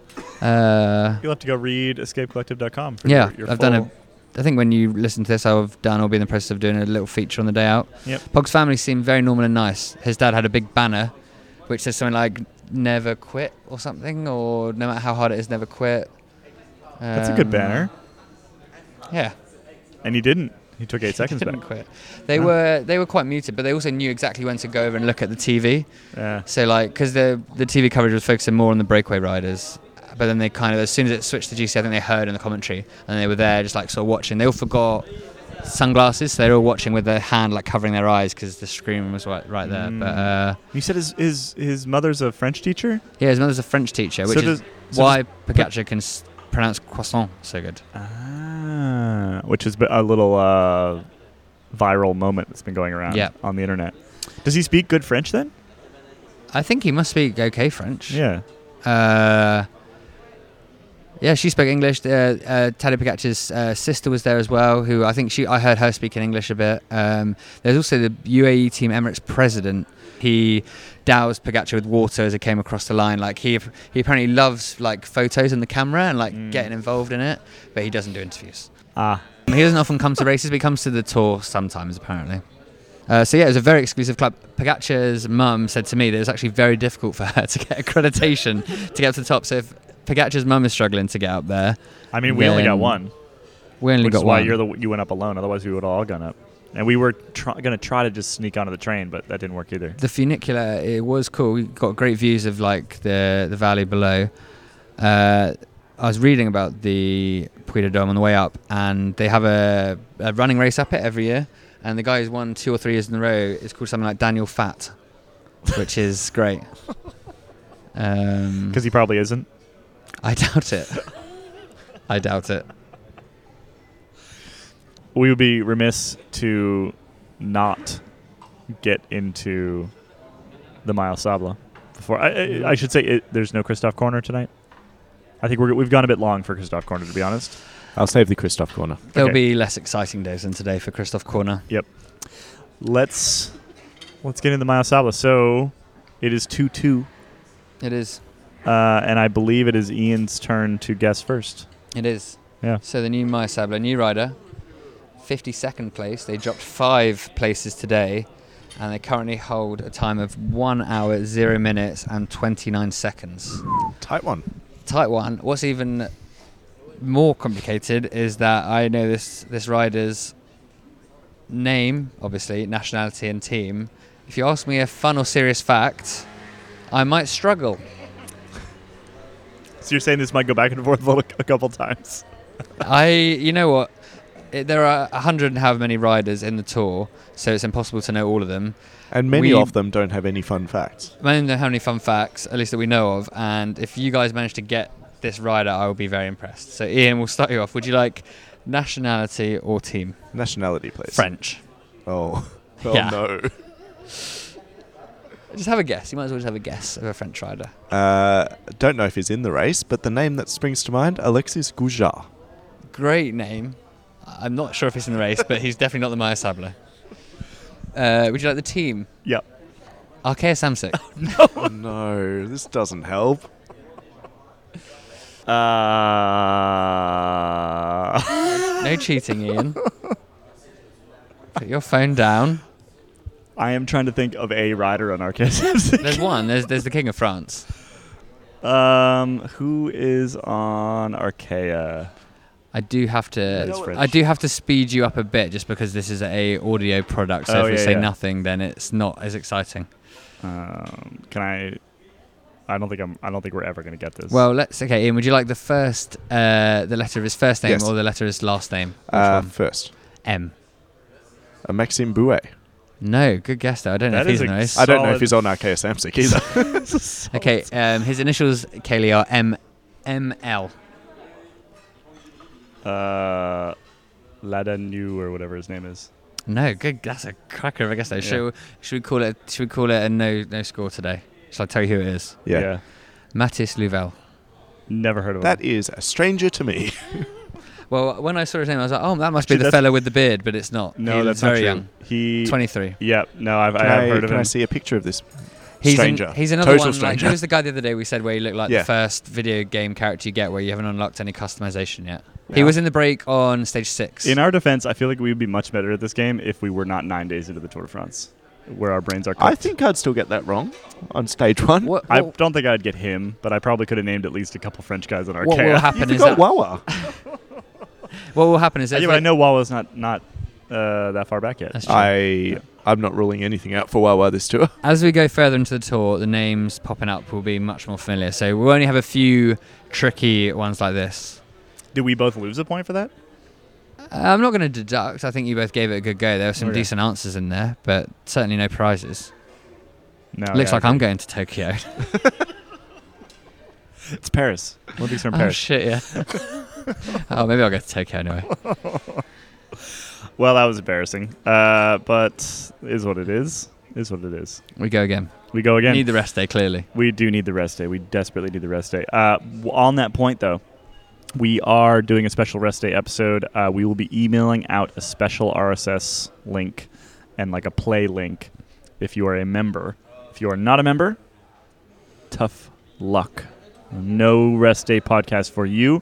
Uh, You'll have to go read escape collective dot com. For yeah, your, your I've full... done a... I think when you listen to this, I've done or be in the process of doing a little feature on the day out. Yep. Pog's family seemed very normal and nice. His dad had a big banner which says something like "Never quit" or something, or "No matter how hard it is, never quit." Um, That's a good banner. Yeah. And he didn't. He took eight seconds didn't back. Quit. They huh? were they were quite muted, but they also knew exactly when to go over and look at the T V. Yeah. So like, because the the T V coverage was focusing more on the breakaway riders, but then they kind of, as soon as it switched to G C, I think they heard in the commentary, and they were there just like sort of watching. They all forgot sunglasses, so they were all watching with their hand like covering their eyes because the screen was right right there. Mm. But uh, you said his, his his mother's a French teacher. Yeah, his mother's a French teacher, which so is does, so why Pogacar can s- pronounce croissant so good. Ah, which is a little uh, viral moment that's been going around yeah. on the internet. Does he speak good French then? I think he must speak okay French. Yeah. Uh, yeah, she spoke English. Uh, uh, Tadej Pogacar's uh, sister was there as well, who I think she I heard her speaking English a bit. Um, there's also the U A E Team Emirates president. He doused Pogacar with water as it came across the line. Like he he apparently loves like photos and the camera and like mm. getting involved in it, but he doesn't do interviews. Ah, he doesn't often come to races, but he comes to the tour sometimes apparently. Uh, so yeah, it was a very exclusive club. Pogacar's mum said to me that it was actually very difficult for her to get accreditation to get up to the top. So if Pogacar's mum is struggling to get up there, I mean, we only got one. We only which got is why one. You're the you went up alone. Otherwise, we would have all gone up. And we were tr- going to try to just sneak onto the train, but that didn't work either. The funicular, it was cool. We got great views of like the the valley below. Uh, I was reading about the Puy de Dôme on the way up, and they have a, a running race up it every year. And the guy who's won two or three years in a row is called something like Daniel Fat, which is great. Because um, he probably isn't. I doubt it. I doubt it. We would be remiss to not get into the Mile Sabla before. I, I, I should say it, there's no Christoph Corner tonight. I think we're, we've gone a bit long for Christoph Corner, to be honest. I'll save the Christoph Corner. There'll okay. be less exciting days than today for Christoph Corner. Yep. Let's let's get into the Mile Sabla. So it is two two. It is. Uh, and I believe it is Ian's turn to guess first. It is. Yeah. So the new Mile Sabla, new rider, fifty-second place. They dropped five places today, and they currently hold a time of one hour, zero minutes, and twenty-nine seconds. Tight one. Tight one. What's even more complicated is that I know this this rider's name, obviously, nationality, and team. If you ask me a fun or serious fact, I might struggle. So you're saying this might go back and forth a, little, a couple times? I, you know what? It, there are a hundred and however many riders in the tour, so it's impossible to know all of them. And many we, of them don't have any fun facts. Many don't have any fun facts, at least that we know of. And if you guys manage to get this rider, I will be very impressed. So Ian, we'll start you off. Would you like Nationality or team? Nationality, please. French. Oh. Oh, Yeah. no. Just have a guess. You might as well just have a guess of a French rider. Uh, don't know if he's in the race, but the name that springs to mind, Alexis Goujard. Great name. I'm not sure if he's in the race, but he's definitely not the Maya Sabler. Uh, would you like the team? Yep. Arkea Samsic. Oh, no. This doesn't help. Uh, No cheating, Ian. Put your phone down. I am trying to think of a rider on Arkea Samsic. There's one. There's there's the King of France. Um, who is on Arkea? I do have That is to. French. I do have to speed you up a bit, just because this is a audio product. So Oh, if we yeah, say yeah. nothing, then it's not as exciting. Um, can I? I don't think I'm. I don't think we're ever gonna get this. Well, let's. Okay, Ian. Would you like the first, uh, the letter of his first name, Yes. or the letter of his last name? Which Uh, one? first, M. uh, Maxime Bouet. No, good guess though. I don't know That if he's is in the a race. I don't know Solid. if he's on Arkea Samsic either. Okay, um, his initials, Kaylee, are M, M L. uh, Lada New or whatever his name is. No, good. That's a cracker of a guess though. Yeah. Should, we, should we call it? Should we call it a no no score today? Shall I tell you who it is? Yeah. Mathis Louvel. Never heard of That him. is a stranger to me. Well, when I saw his name, I was like, oh, that must be Actually, the that's- fellow with the beard, but it's not. No, He that's looks not very true. young. He. twenty-three. Yeah. No, I've. I Can have I, heard of can him. I see a picture of this He's stranger? An, he's another Total one. Like, stranger. who was the guy the other day we said where he looked like Yeah. the first video game character you get where you haven't unlocked any customization yet? He Yeah. was in the break on stage six. In our defense, I feel like we would be much better at this game if we were not nine days into the Tour de France, where our brains are cooked. I think I'd still get that wrong on stage one. what, I what, don't think I'd get him, but I probably could have named at least a couple French guys on Arkea. what will happen You is forgot that Wawa. what will happen is Yeah, every, but I know Wawa's not not uh, that far back yet. That's true. I, I'm not ruling anything out for Wawa this tour. As we go further into the tour, the names popping up will be much more familiar. So we'll only have a few tricky ones like this. Did we both lose a point for that? Uh, I'm not going to deduct. I think you both gave it a good go. There were some Okay. decent answers in there, but certainly no prizes. No. Looks yeah, like I I'm think- going to Tokyo. It's Paris. Olympics are in Oh Paris. shit, yeah. Oh, maybe I'll go to Tokyo anyway. Well, that was embarrassing. Uh, but is what it is. Is what it is. We go again. We go again. Need the rest day, clearly. We do need the rest day. We desperately need the rest day. Uh, w- on that point, though, we are doing a special rest day episode. Uh, we will be emailing out a special R S S link and like a play link if you are a member. If you are not a member, tough luck. No rest day podcast for you.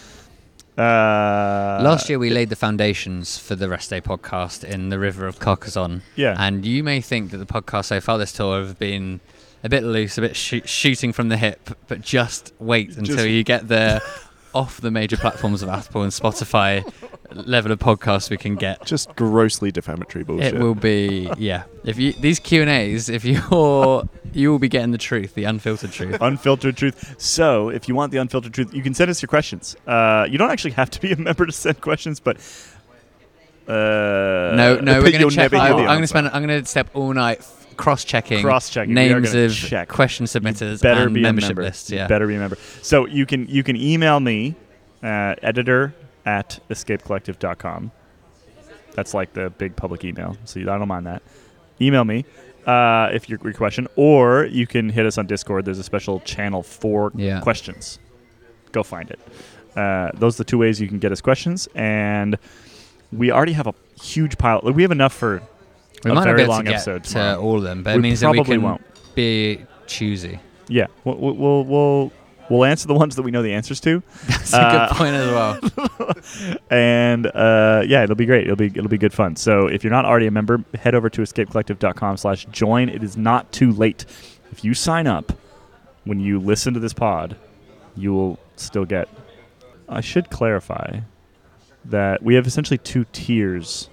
Uh, Last year we laid the foundations for the Rest Day podcast in the river of Carcassonne. Yeah. And you may think that the podcast so far this tour have been a bit loose, a bit sh- shooting from the hip, but just wait until Just- you get the off the major platforms of Apple and Spotify level of podcast we can get. Just grossly defamatory bullshit. It will be, yeah. If you these Q and A's, if you're, you will be getting the truth, the unfiltered truth. Unfiltered truth. So, if you want the unfiltered truth, you can send us your questions. Uh, you don't actually have to be a member to send questions, but uh, No, no, we're but going you'll to check. never I, hear the I'm going to answer. spend. I'm going to step all night f- cross-checking, Cross-checking. We are names gonna of check. question submitters better and be membership a member. lists. You Yeah. better be a member. So you can you can email me, uh, editor at escape collective dot com. That's like the big public email, so you, I don't mind that. Email me uh, if you're your question, or you can hit us on Discord. There's a special channel for Yeah. questions. Go find it. Uh, those are the two ways you can get us questions, and we already have a huge pile. We have enough for We a might not very be able long to get episode to tomorrow. all of them, but We it means that we probably can won't. be choosy. Yeah, we'll we'll we'll, we'll answer the ones that we know the answers to. That's a Uh, good point as well. And uh, yeah, it'll be great. It'll be it'll be good fun. So if you're not already a member, head over to escape collective dot com slash join. It is not too late. If you sign up when you listen to this pod, you will still get. I should clarify that we have essentially two tiers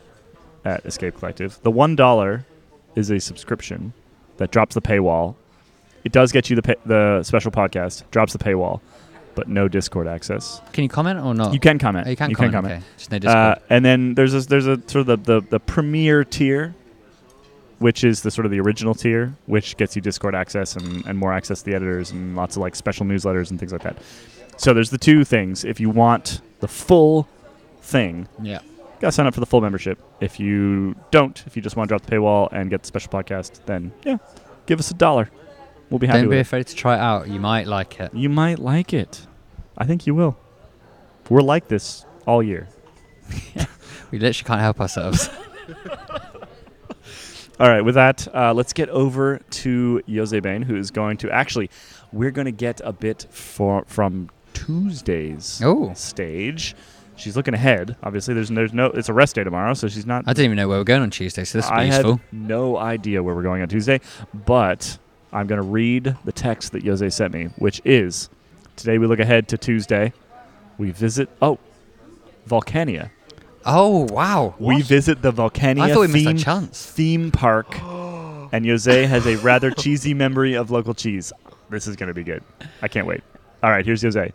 at Escape Collective. The one dollar is a subscription that drops the paywall. It does get you the pay- the special podcast, drops the paywall, but no Discord access. Can you comment or not? You can comment. Oh, you can you comment. Can comment. Okay. Just no Discord. Uh, and then there's a, there's a sort of the, the, the premier tier, which is the sort of the original tier, which gets you Discord access and, and more access to the editors and lots of like special newsletters and things like that. So there's the two things. If you want the full thing, Yeah. you gotta sign up for the full membership. If you don't, if you just want to drop the paywall and get the special podcast, then yeah, give us a dollar. We'll be happy Don't with be it. afraid to try it out. You might like it. You might like it. I think you will. We're like this all year. We literally can't help ourselves. All right, with that, uh, let's get over to Josebane, who is going to actually, we're going to get a bit for from Tuesday's Oh. stage. She's looking ahead. Obviously, there's, there's no, it's a rest day tomorrow, so she's not. I didn't even know where we're going on Tuesday, so this will be I useful. had no idea where we're going on Tuesday, but I'm going to read the text that Jose sent me, which is, today we look ahead to Tuesday. We visit, oh, Volcania. Oh, wow. We visit the Volcania I thought we missed theme, our chance. theme park, and Jose has a rather cheesy memory of local cheese. This is going to be good. I can't wait. All right, here's Jose.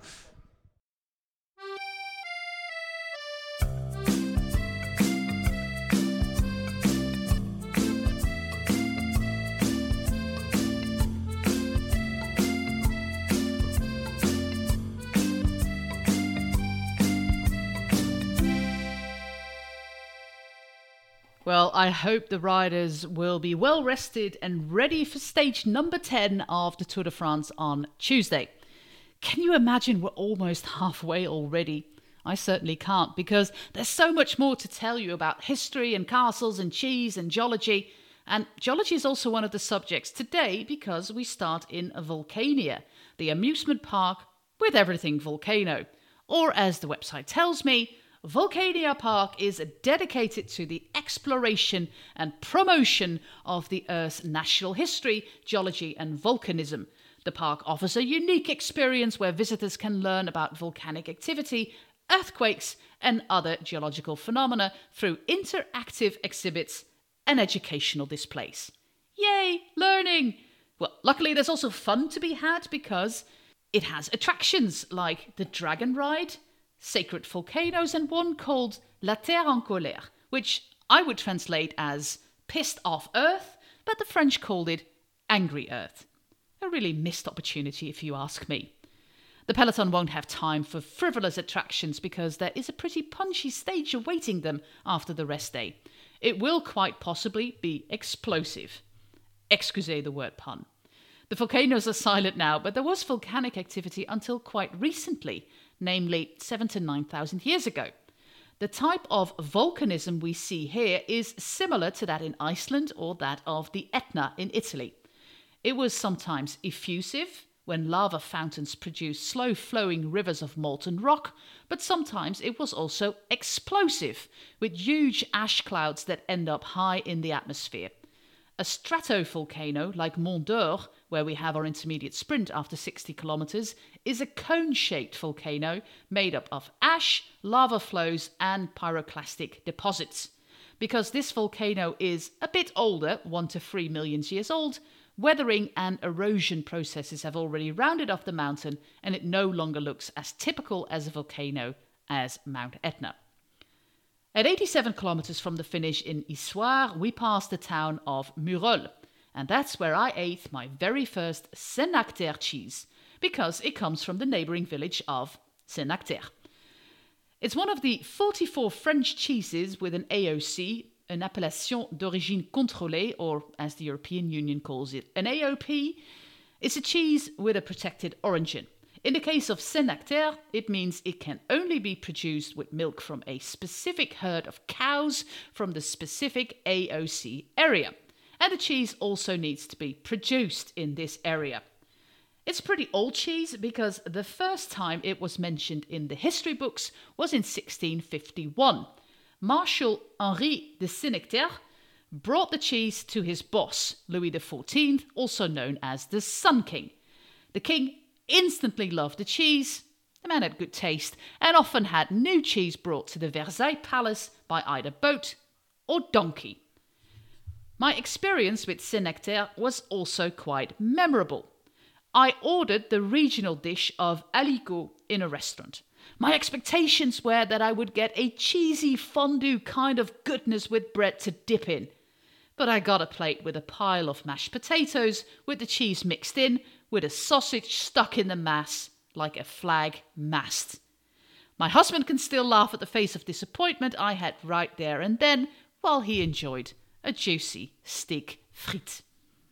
Well, I hope the riders will be well rested and ready for stage number ten of the Tour de France on Tuesday. Can you imagine we're almost halfway already? I certainly can't, because there's so much more to tell you about history and castles and cheese and geology. And geology is also one of the subjects today, because we start in Volcania, the amusement park with everything volcano. Or as the website tells me, Volcania Park is dedicated to the exploration and promotion of the Earth's natural history, geology and volcanism. The park offers a unique experience where visitors can learn about volcanic activity, earthquakes and other geological phenomena through interactive exhibits and educational displays. Yay, learning! Well, luckily there's also fun to be had, because it has attractions like the Dragon Ride, sacred volcanoes, and one called La Terre en Colère, which I would translate as pissed off Earth, but the French called it Angry Earth. A really missed opportunity, if you ask me. The peloton won't have time for frivolous attractions, because there is a pretty punchy stage awaiting them after the rest day. It will quite possibly be explosive. Excusez the word pun. The volcanoes are silent now, but there was volcanic activity until quite recently, namely seven to nine thousand years ago. The type of volcanism we see here is similar to that in Iceland or that of the Etna in Italy. It was sometimes effusive, when lava fountains produced slow-flowing rivers of molten rock, but sometimes it was also explosive, with huge ash clouds that end up high in the atmosphere. A stratovolcano like Mont d'Or, where we have our intermediate sprint after sixty kilometers, is a cone-shaped volcano made up of ash, lava flows and pyroclastic deposits. Because this volcano is a bit older, one to three million years old, weathering and erosion processes have already rounded off the mountain, and it no longer looks as typical as a volcano as Mount Etna. At eighty-seven kilometers from the finish in Issoire, we passed the town of Murol, and that's where I ate my very first Saint-Nectaire cheese, because it comes from the neighbouring village of Saint-Nectaire. It's one of the forty-four French cheeses with an A O C, an appellation d'origine contrôlée, or as the European Union calls it, an A O P. It's a cheese with a protected origin. In the case of Saint-Nectaire, it means it can only be produced with milk from a specific herd of cows from the specific A O C area. And the cheese also needs to be produced in this area. It's a pretty old cheese, because the first time it was mentioned in the history books was in sixteen fifty-one. Marshal Henri de Saint-Nectaire brought the cheese to his boss, Louis the fourteenth, also known as the Sun King. The king instantly loved the cheese. The man had good taste and often had new cheese brought to the Versailles Palace by either boat or donkey. My experience with Saint-Nectaire was also quite memorable. I ordered the regional dish of aligot in a restaurant. My expectations were that I would get a cheesy fondue kind of goodness with bread to dip in. But I got a plate with a pile of mashed potatoes with the cheese mixed in, with a sausage stuck in the mass like a flag mast. My husband can still laugh at the face of disappointment I had right there and then while he enjoyed a juicy steak frites.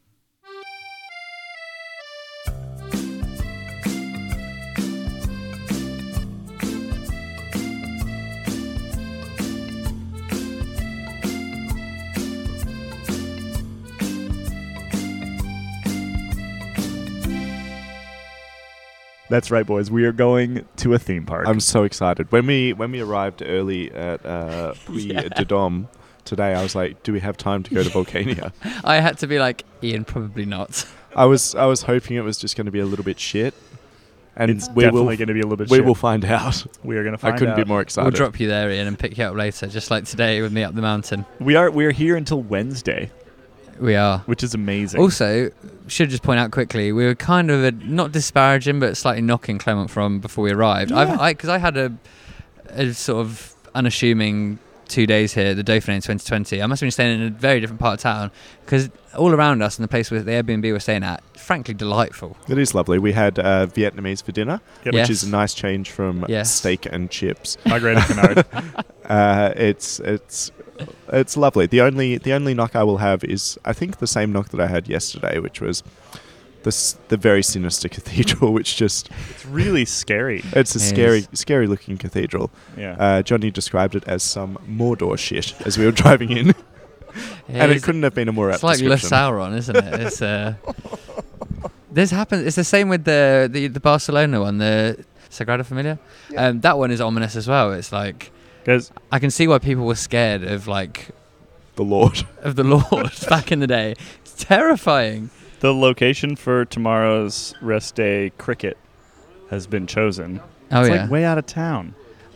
That's right, boys. We are going to a theme park. I'm so excited. When we when we arrived early at uh, Puy Yeah. de Dôme today, I was like, "Do we have time to go to Volcania?" I had to be like, Ian, probably not. I was I was hoping it was just going to be a little bit shit, and it's we definitely will going to be a little bit we shit. will find out. We are going to I find couldn't out. be more excited. We'll drop you there, Ian, and pick you up later, just like today with me up the mountain. We are we are here until Wednesday, We are. which is amazing. Also, should just point out quickly, we were kind of a, not disparaging, but slightly knocking Clement from before we arrived. Yeah. I've, I because I had a, a sort of unassuming two days here, the Dauphiné in twenty twenty. I must have been staying in a very different part of town because all around us and the place where the Airbnb we're staying at, frankly delightful. It is lovely. We had uh, Vietnamese for dinner, Yep. which Yes. is a nice change from Yes. steak and chips. Margarita Canard. Uh, it's it's it's lovely. The only the only knock I will have is I think the same knock that I had yesterday, which was this the very sinister cathedral, which just It's really scary. it's a It scary is. scary looking cathedral. Yeah. Uh, Johnny described it as some Mordor shit as we were driving in, and it It's- couldn't have been a more apt It's like Le description. Sauron, isn't it? It's uh, this happens. It's the same with the the, the Barcelona one, the Sagrada Familia. Um, that one is ominous as well. It's like Guys, I can see why people were scared of like The Lord. of the Lord back in the day. It's terrifying. the location for tomorrow's rest day cricket has been chosen. Oh it's yeah. like way out of town.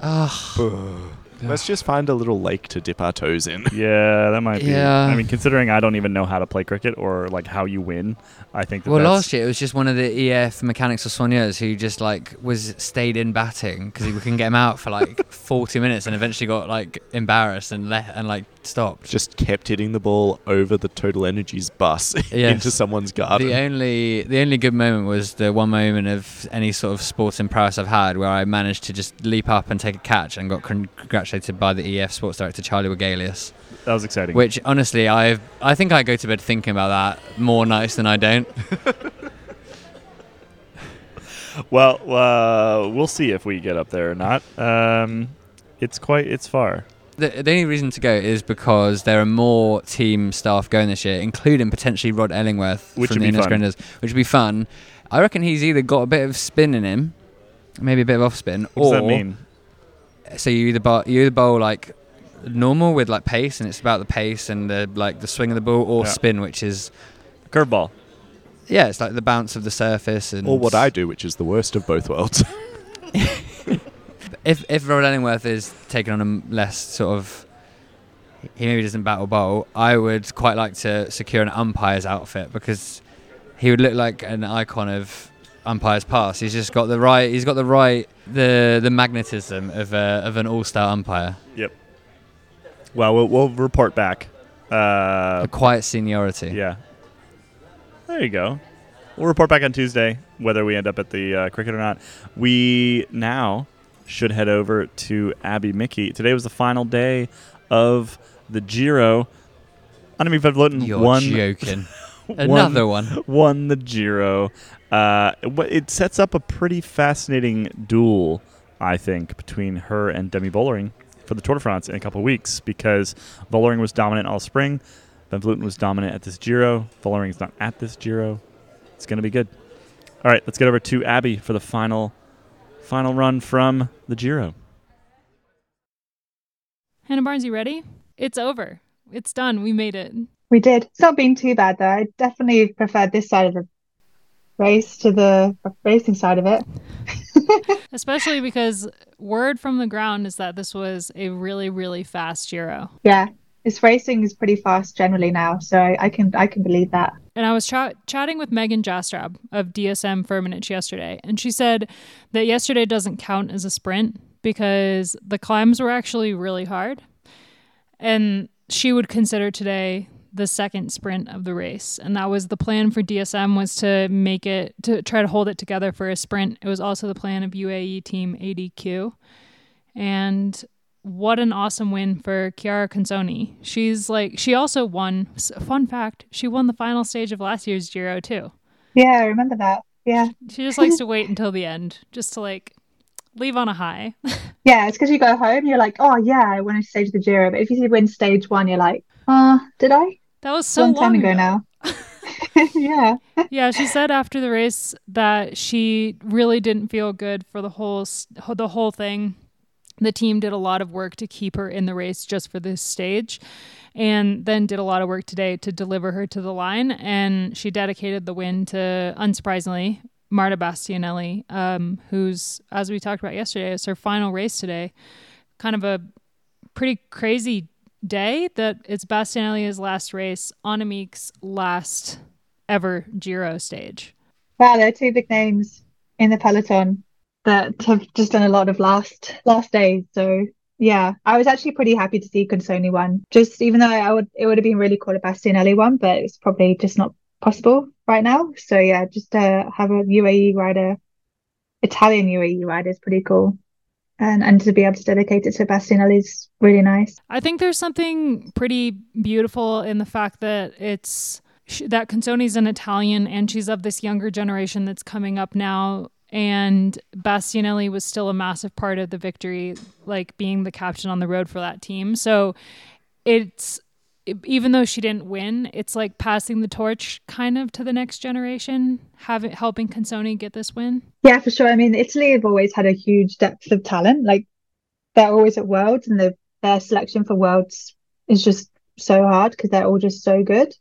Oh, Let's just find a little lake to dip our toes in. Yeah, that might be. Yeah. I mean, considering I don't even know how to play cricket or like how you win, I think that well, that's, last year it was just one of the E F mechanics or soigneurs who just like was stayed in batting because we couldn't get him out for like forty minutes and eventually got like embarrassed and le- and like stopped. Just kept hitting the ball over the Total Energies bus Yes. into someone's garden. The only the only good moment was the one moment of any sort of sporting prowess I've had where I managed to just leap up and take a catch and got con- congratulated by the E F sports director Charlie Wagalius. that was exciting. Which honestly, I I think I go to bed thinking about that more nights than I don't. Well, uh, we'll see if we get up there or not. Um, it's quite, it's far. The, the only reason to go is because there are more team staff going this year, including potentially Rod Ellingworth Which from would the be Innes fun. Grinders, which would be fun. I reckon he's either got a bit of spin in him, maybe a bit of off spin, What does or that mean? so you either bowl, you either bowl like normal with like pace, and it's about the pace and the like the swing of the ball, or Yeah. spin, which is Curveball. yeah, it's like the bounce of the surface. And Or what I do, which is the worst of both worlds. if if Rod Ellingworth is taking on a m- less sort of, he maybe doesn't battle bowl, I would quite like to secure an umpire's outfit because he would look like an icon of umpire's pass. He's just got the right. He's got the right the the magnetism of a, of an all-star umpire. Yep. Well, we'll, we'll report back. Uh, A quiet seniority. yeah. There you go. We'll report back on Tuesday whether we end up at the uh, cricket or not. We now should head over to Abbey Mickey. Today was the final day of the Giro. Annemiek van Vleuten You're won. joking. Another one. Won the Giro. Uh, it- it sets up a pretty fascinating duel, I think, between her and Demi Vollering for the Tour de France in a couple of weeks because Vollering was dominant all spring. Van Vleuten was dominant at this Giro. Vollering's not at this Giro. It's going to be good. All right, let's get over to Abby for the final final run from the Giro. Hannah Barnes, you ready? It's over. It's done. We made it. We did. It's not been too bad though. I definitely preferred this side of the race to the racing side of it. Especially because word from the ground is that this was a really, really fast Giro. Yeah, this racing is pretty fast generally now, so I, I can I can believe that. And I was ch- chatting with Megan Jastrab of D S M Firmenich yesterday, and she said that yesterday doesn't count as a sprint because the climbs were actually really hard. And she would consider today the second sprint of the race. And that was the plan for D S M, was to make it, to try to hold it together for a sprint. It was also the plan of U A E team A D Q. And what an awesome win for Chiara Consoni. She's like, she also won, fun fact, she won the final stage of last year's Giro too. Yeah, I remember that. Yeah. She just likes to wait until the end, just to like leave on a high. Yeah, it's because you go home, you're like, oh yeah, I won a stage of the Giro. But if you win stage one, you're like, oh, did I? That was so long long time ago, ago. now. Yeah. Yeah, she said after the race that she really didn't feel good for the whole the whole thing. The team did a lot of work to keep her in the race just for this stage, and then did a lot of work today to deliver her to the line. And she dedicated the win to, unsurprisingly, Marta Bastianelli, um, who's, as we talked about yesterday, it's her final race today. Kind of a pretty crazy day that it's Bastianelli's last race, Annemiek's last ever Giro stage. Wow, there are two big names in the peloton that have just done a lot of last last days. So yeah, I was actually pretty happy to see Consoni won. Just even though I would, it would have been really cool if Bastianelli won, but it's probably just not possible right now. So yeah, just to have a U A E rider, Italian U A E rider is pretty cool. And and to be able to dedicate it to Bastianelli is really nice. I think there's something pretty beautiful in the fact that it's that Consoni's an Italian and she's of this younger generation that's coming up now. And Bastianelli was still a massive part of the victory, like being the captain on the road for that team. So it's, even though she didn't win, it's like passing the torch kind of to the next generation, having helping Consoni get this win. Yeah, for sure. I mean, Italy have always had a huge depth of talent. Like they're always at Worlds, and the, their selection for Worlds is just so hard because they're all just so good.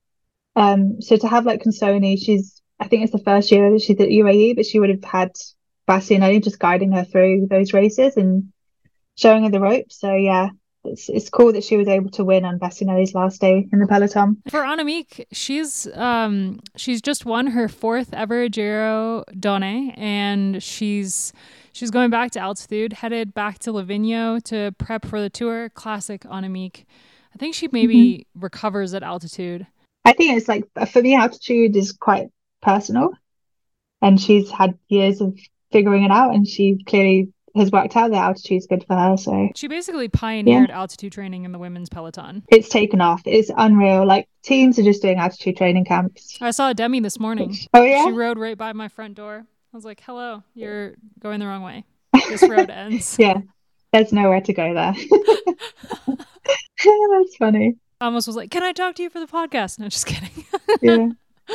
Um, so to have like Consoni, she's, I think it's the first year that she's at U A E, but she would have had Bastianelli just guiding her through those races and showing her the ropes. So yeah, it's it's cool that she was able to win on Bastianelli's last day in the peloton. For Annemiek, she's um she's just won her fourth ever Giro Donne, and she's she's going back to altitude, headed back to Livigno to prep for the Tour. Classic Annemiek. I think she maybe mm-hmm. recovers at altitude. I think it's like, for me, altitude is quite personal, and she's had years of figuring it out, and she clearly has worked out that altitude's good for her. So she basically pioneered yeah. altitude training in the women's peloton. It's taken off. It's unreal. Like teams are just doing altitude training camps. I saw Demi this morning. Which, oh yeah, she rode right by my front door. I was like, hello, you're going the wrong way. This road ends. Yeah, there's nowhere to go there. That's funny. I almost was like, can I talk to you for the podcast? No, just kidding. Yeah.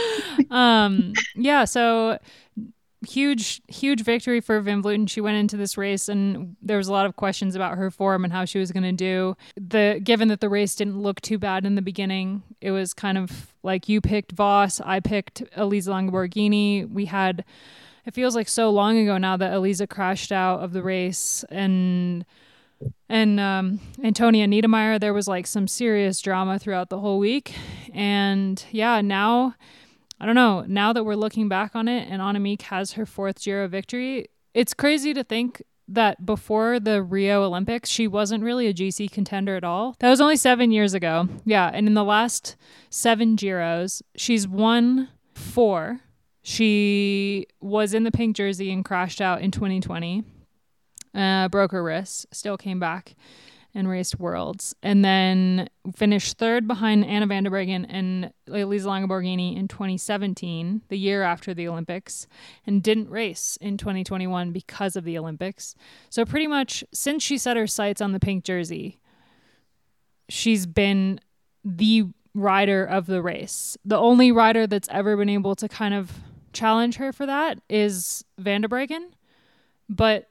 um yeah so huge huge victory for Van Vleuten. She went into this race and there was a lot of questions about her form and how she was going to do. The given that the race didn't look too bad in the beginning, it was kind of like you picked Voss, I picked Elisa Longo-Borghini. We had, it feels like so long ago now that Elisa crashed out of the race, and And um, Antonia Niedermeier, there was like some serious drama throughout the whole week. And yeah, now, I don't know, now that we're looking back on it and Annemiek has her fourth Giro victory, it's crazy to think that before the Rio Olympics, she wasn't really a G C contender at all. That was only seven years ago. Yeah, and in the last seven Giros, she's won four. She was in the pink jersey and crashed out in twenty twenty. Uh, broke her wrist, still came back and raced Worlds, and then finished third behind Anna van der Breggen and Elisa Longo-Borghini in twenty seventeen, the year after the Olympics, and didn't race in twenty twenty-one because of the Olympics. So pretty much since she set her sights on the pink jersey, she's been the rider of the race. The only rider that's ever been able to kind of challenge her for that is Van der Breggen, but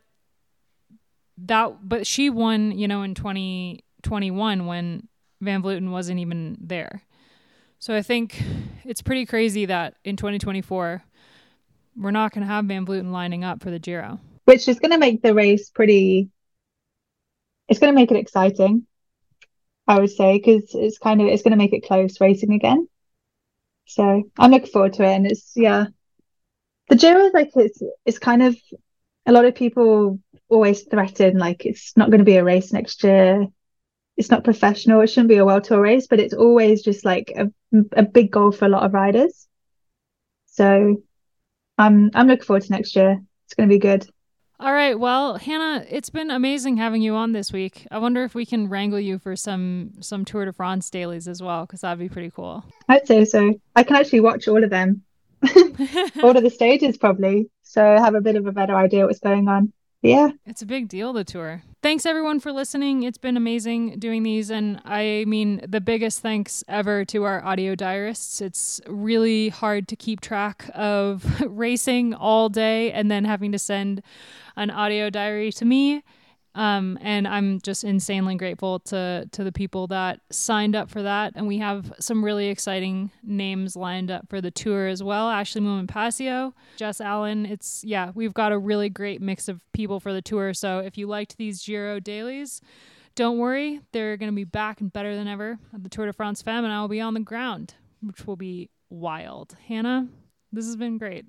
that but she won, you know, in twenty twenty-one when Van Vleuten wasn't even there. So I think it's pretty crazy that in twenty twenty-four we're not going to have Van Vleuten lining up for the Giro, which is going to make the race pretty, it's going to make it exciting, I would say, because it's kind of, it's going to make it close racing again. So I'm looking forward to it. And it's, yeah, the Giro, like it's it's kind of, a lot of people always threaten like it's not going to be a race next year, it's not professional, it shouldn't be a World Tour race, but it's always just like a, a big goal for a lot of riders. So I'm I'm looking forward to next year. It's going to be good. All right. Well, Hannah, it's been amazing having you on this week. I wonder if we can wrangle you for some some Tour de France dailies as well, because that'd be pretty cool. I'd say so. I can actually watch all of them, all of the stages probably, so I have a bit of a better idea what's going on. But yeah. It's a big deal, the tour. Thanks everyone for listening. It's been amazing doing these, and I mean the biggest thanks ever to our audio diarists. It's really hard to keep track of racing all day and then having to send an audio diary to me. Um, and I'm just insanely grateful to to the people that signed up for that. And we have some really exciting names lined up for the tour as well. Ashley Moolman-Pasio, Jess Allen. It's, yeah, we've got a really great mix of people for the tour. So if you liked these Giro dailies, don't worry. They're going to be back and better than ever at the Tour de France Femme, and I will be on the ground, which will be wild. Hannah, this has been great.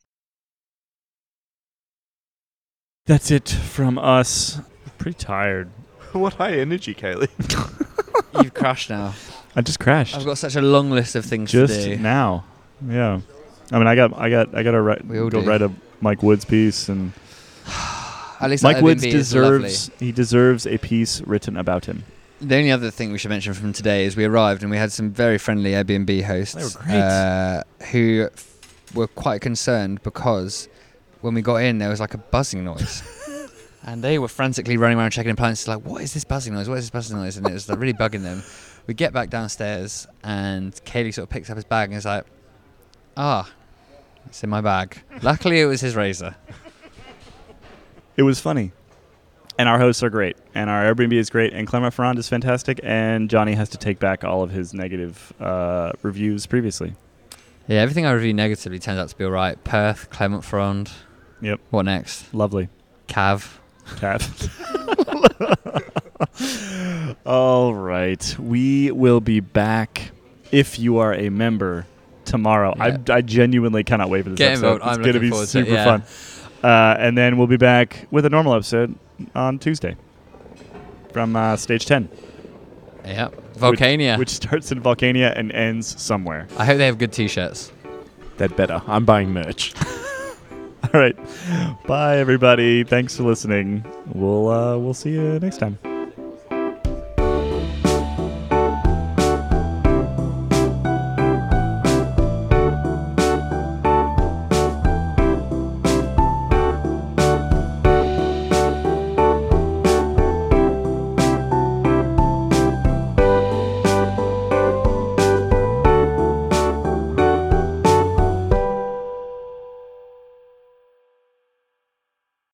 That's it from us. Pretty tired. What high energy, Kaylee. You've crashed now. I just crashed. I've got such a long list of things just to do. now. Yeah. I mean, I got, I got, I got to write, We all go do. write a Mike Woods piece, and At least Mike that Woods Airbnb is deserves, lovely. he deserves a piece written about him. The only other thing we should mention from today is we arrived and we had some very friendly Airbnb hosts They were great. Uh, who f- were quite concerned because when we got in there was like a buzzing noise. And they were frantically running around checking appliances like, what is this buzzing noise? What is this buzzing noise? And it was like, really bugging them. We get back downstairs and Kaylee sort of picks up his bag and is like, ah, it's in my bag. Luckily it was his razor. It was funny. And our hosts are great. And our Airbnb is great. And Clement Ferrand is fantastic. And Johnny has to take back all of his negative uh, reviews previously. Yeah, everything I review negatively turns out to be all right. Perth, Clement Ferrand. Yep. What next? Lovely. Cav. Cat. All right. We will be back if you are a member tomorrow. Yeah. I, I genuinely cannot wait for this Get episode. involved. I'm It's going to looking be forward to it, super yeah. fun. Uh, and then we'll be back with a normal episode on Tuesday from uh, stage ten. Yep. Volcania. Which, which starts in Volcania and ends somewhere. I hope they have good t-shirts. That better. I'm buying merch. All right. Bye, everybody. Thanks for listening. We'll uh, we'll see you next time.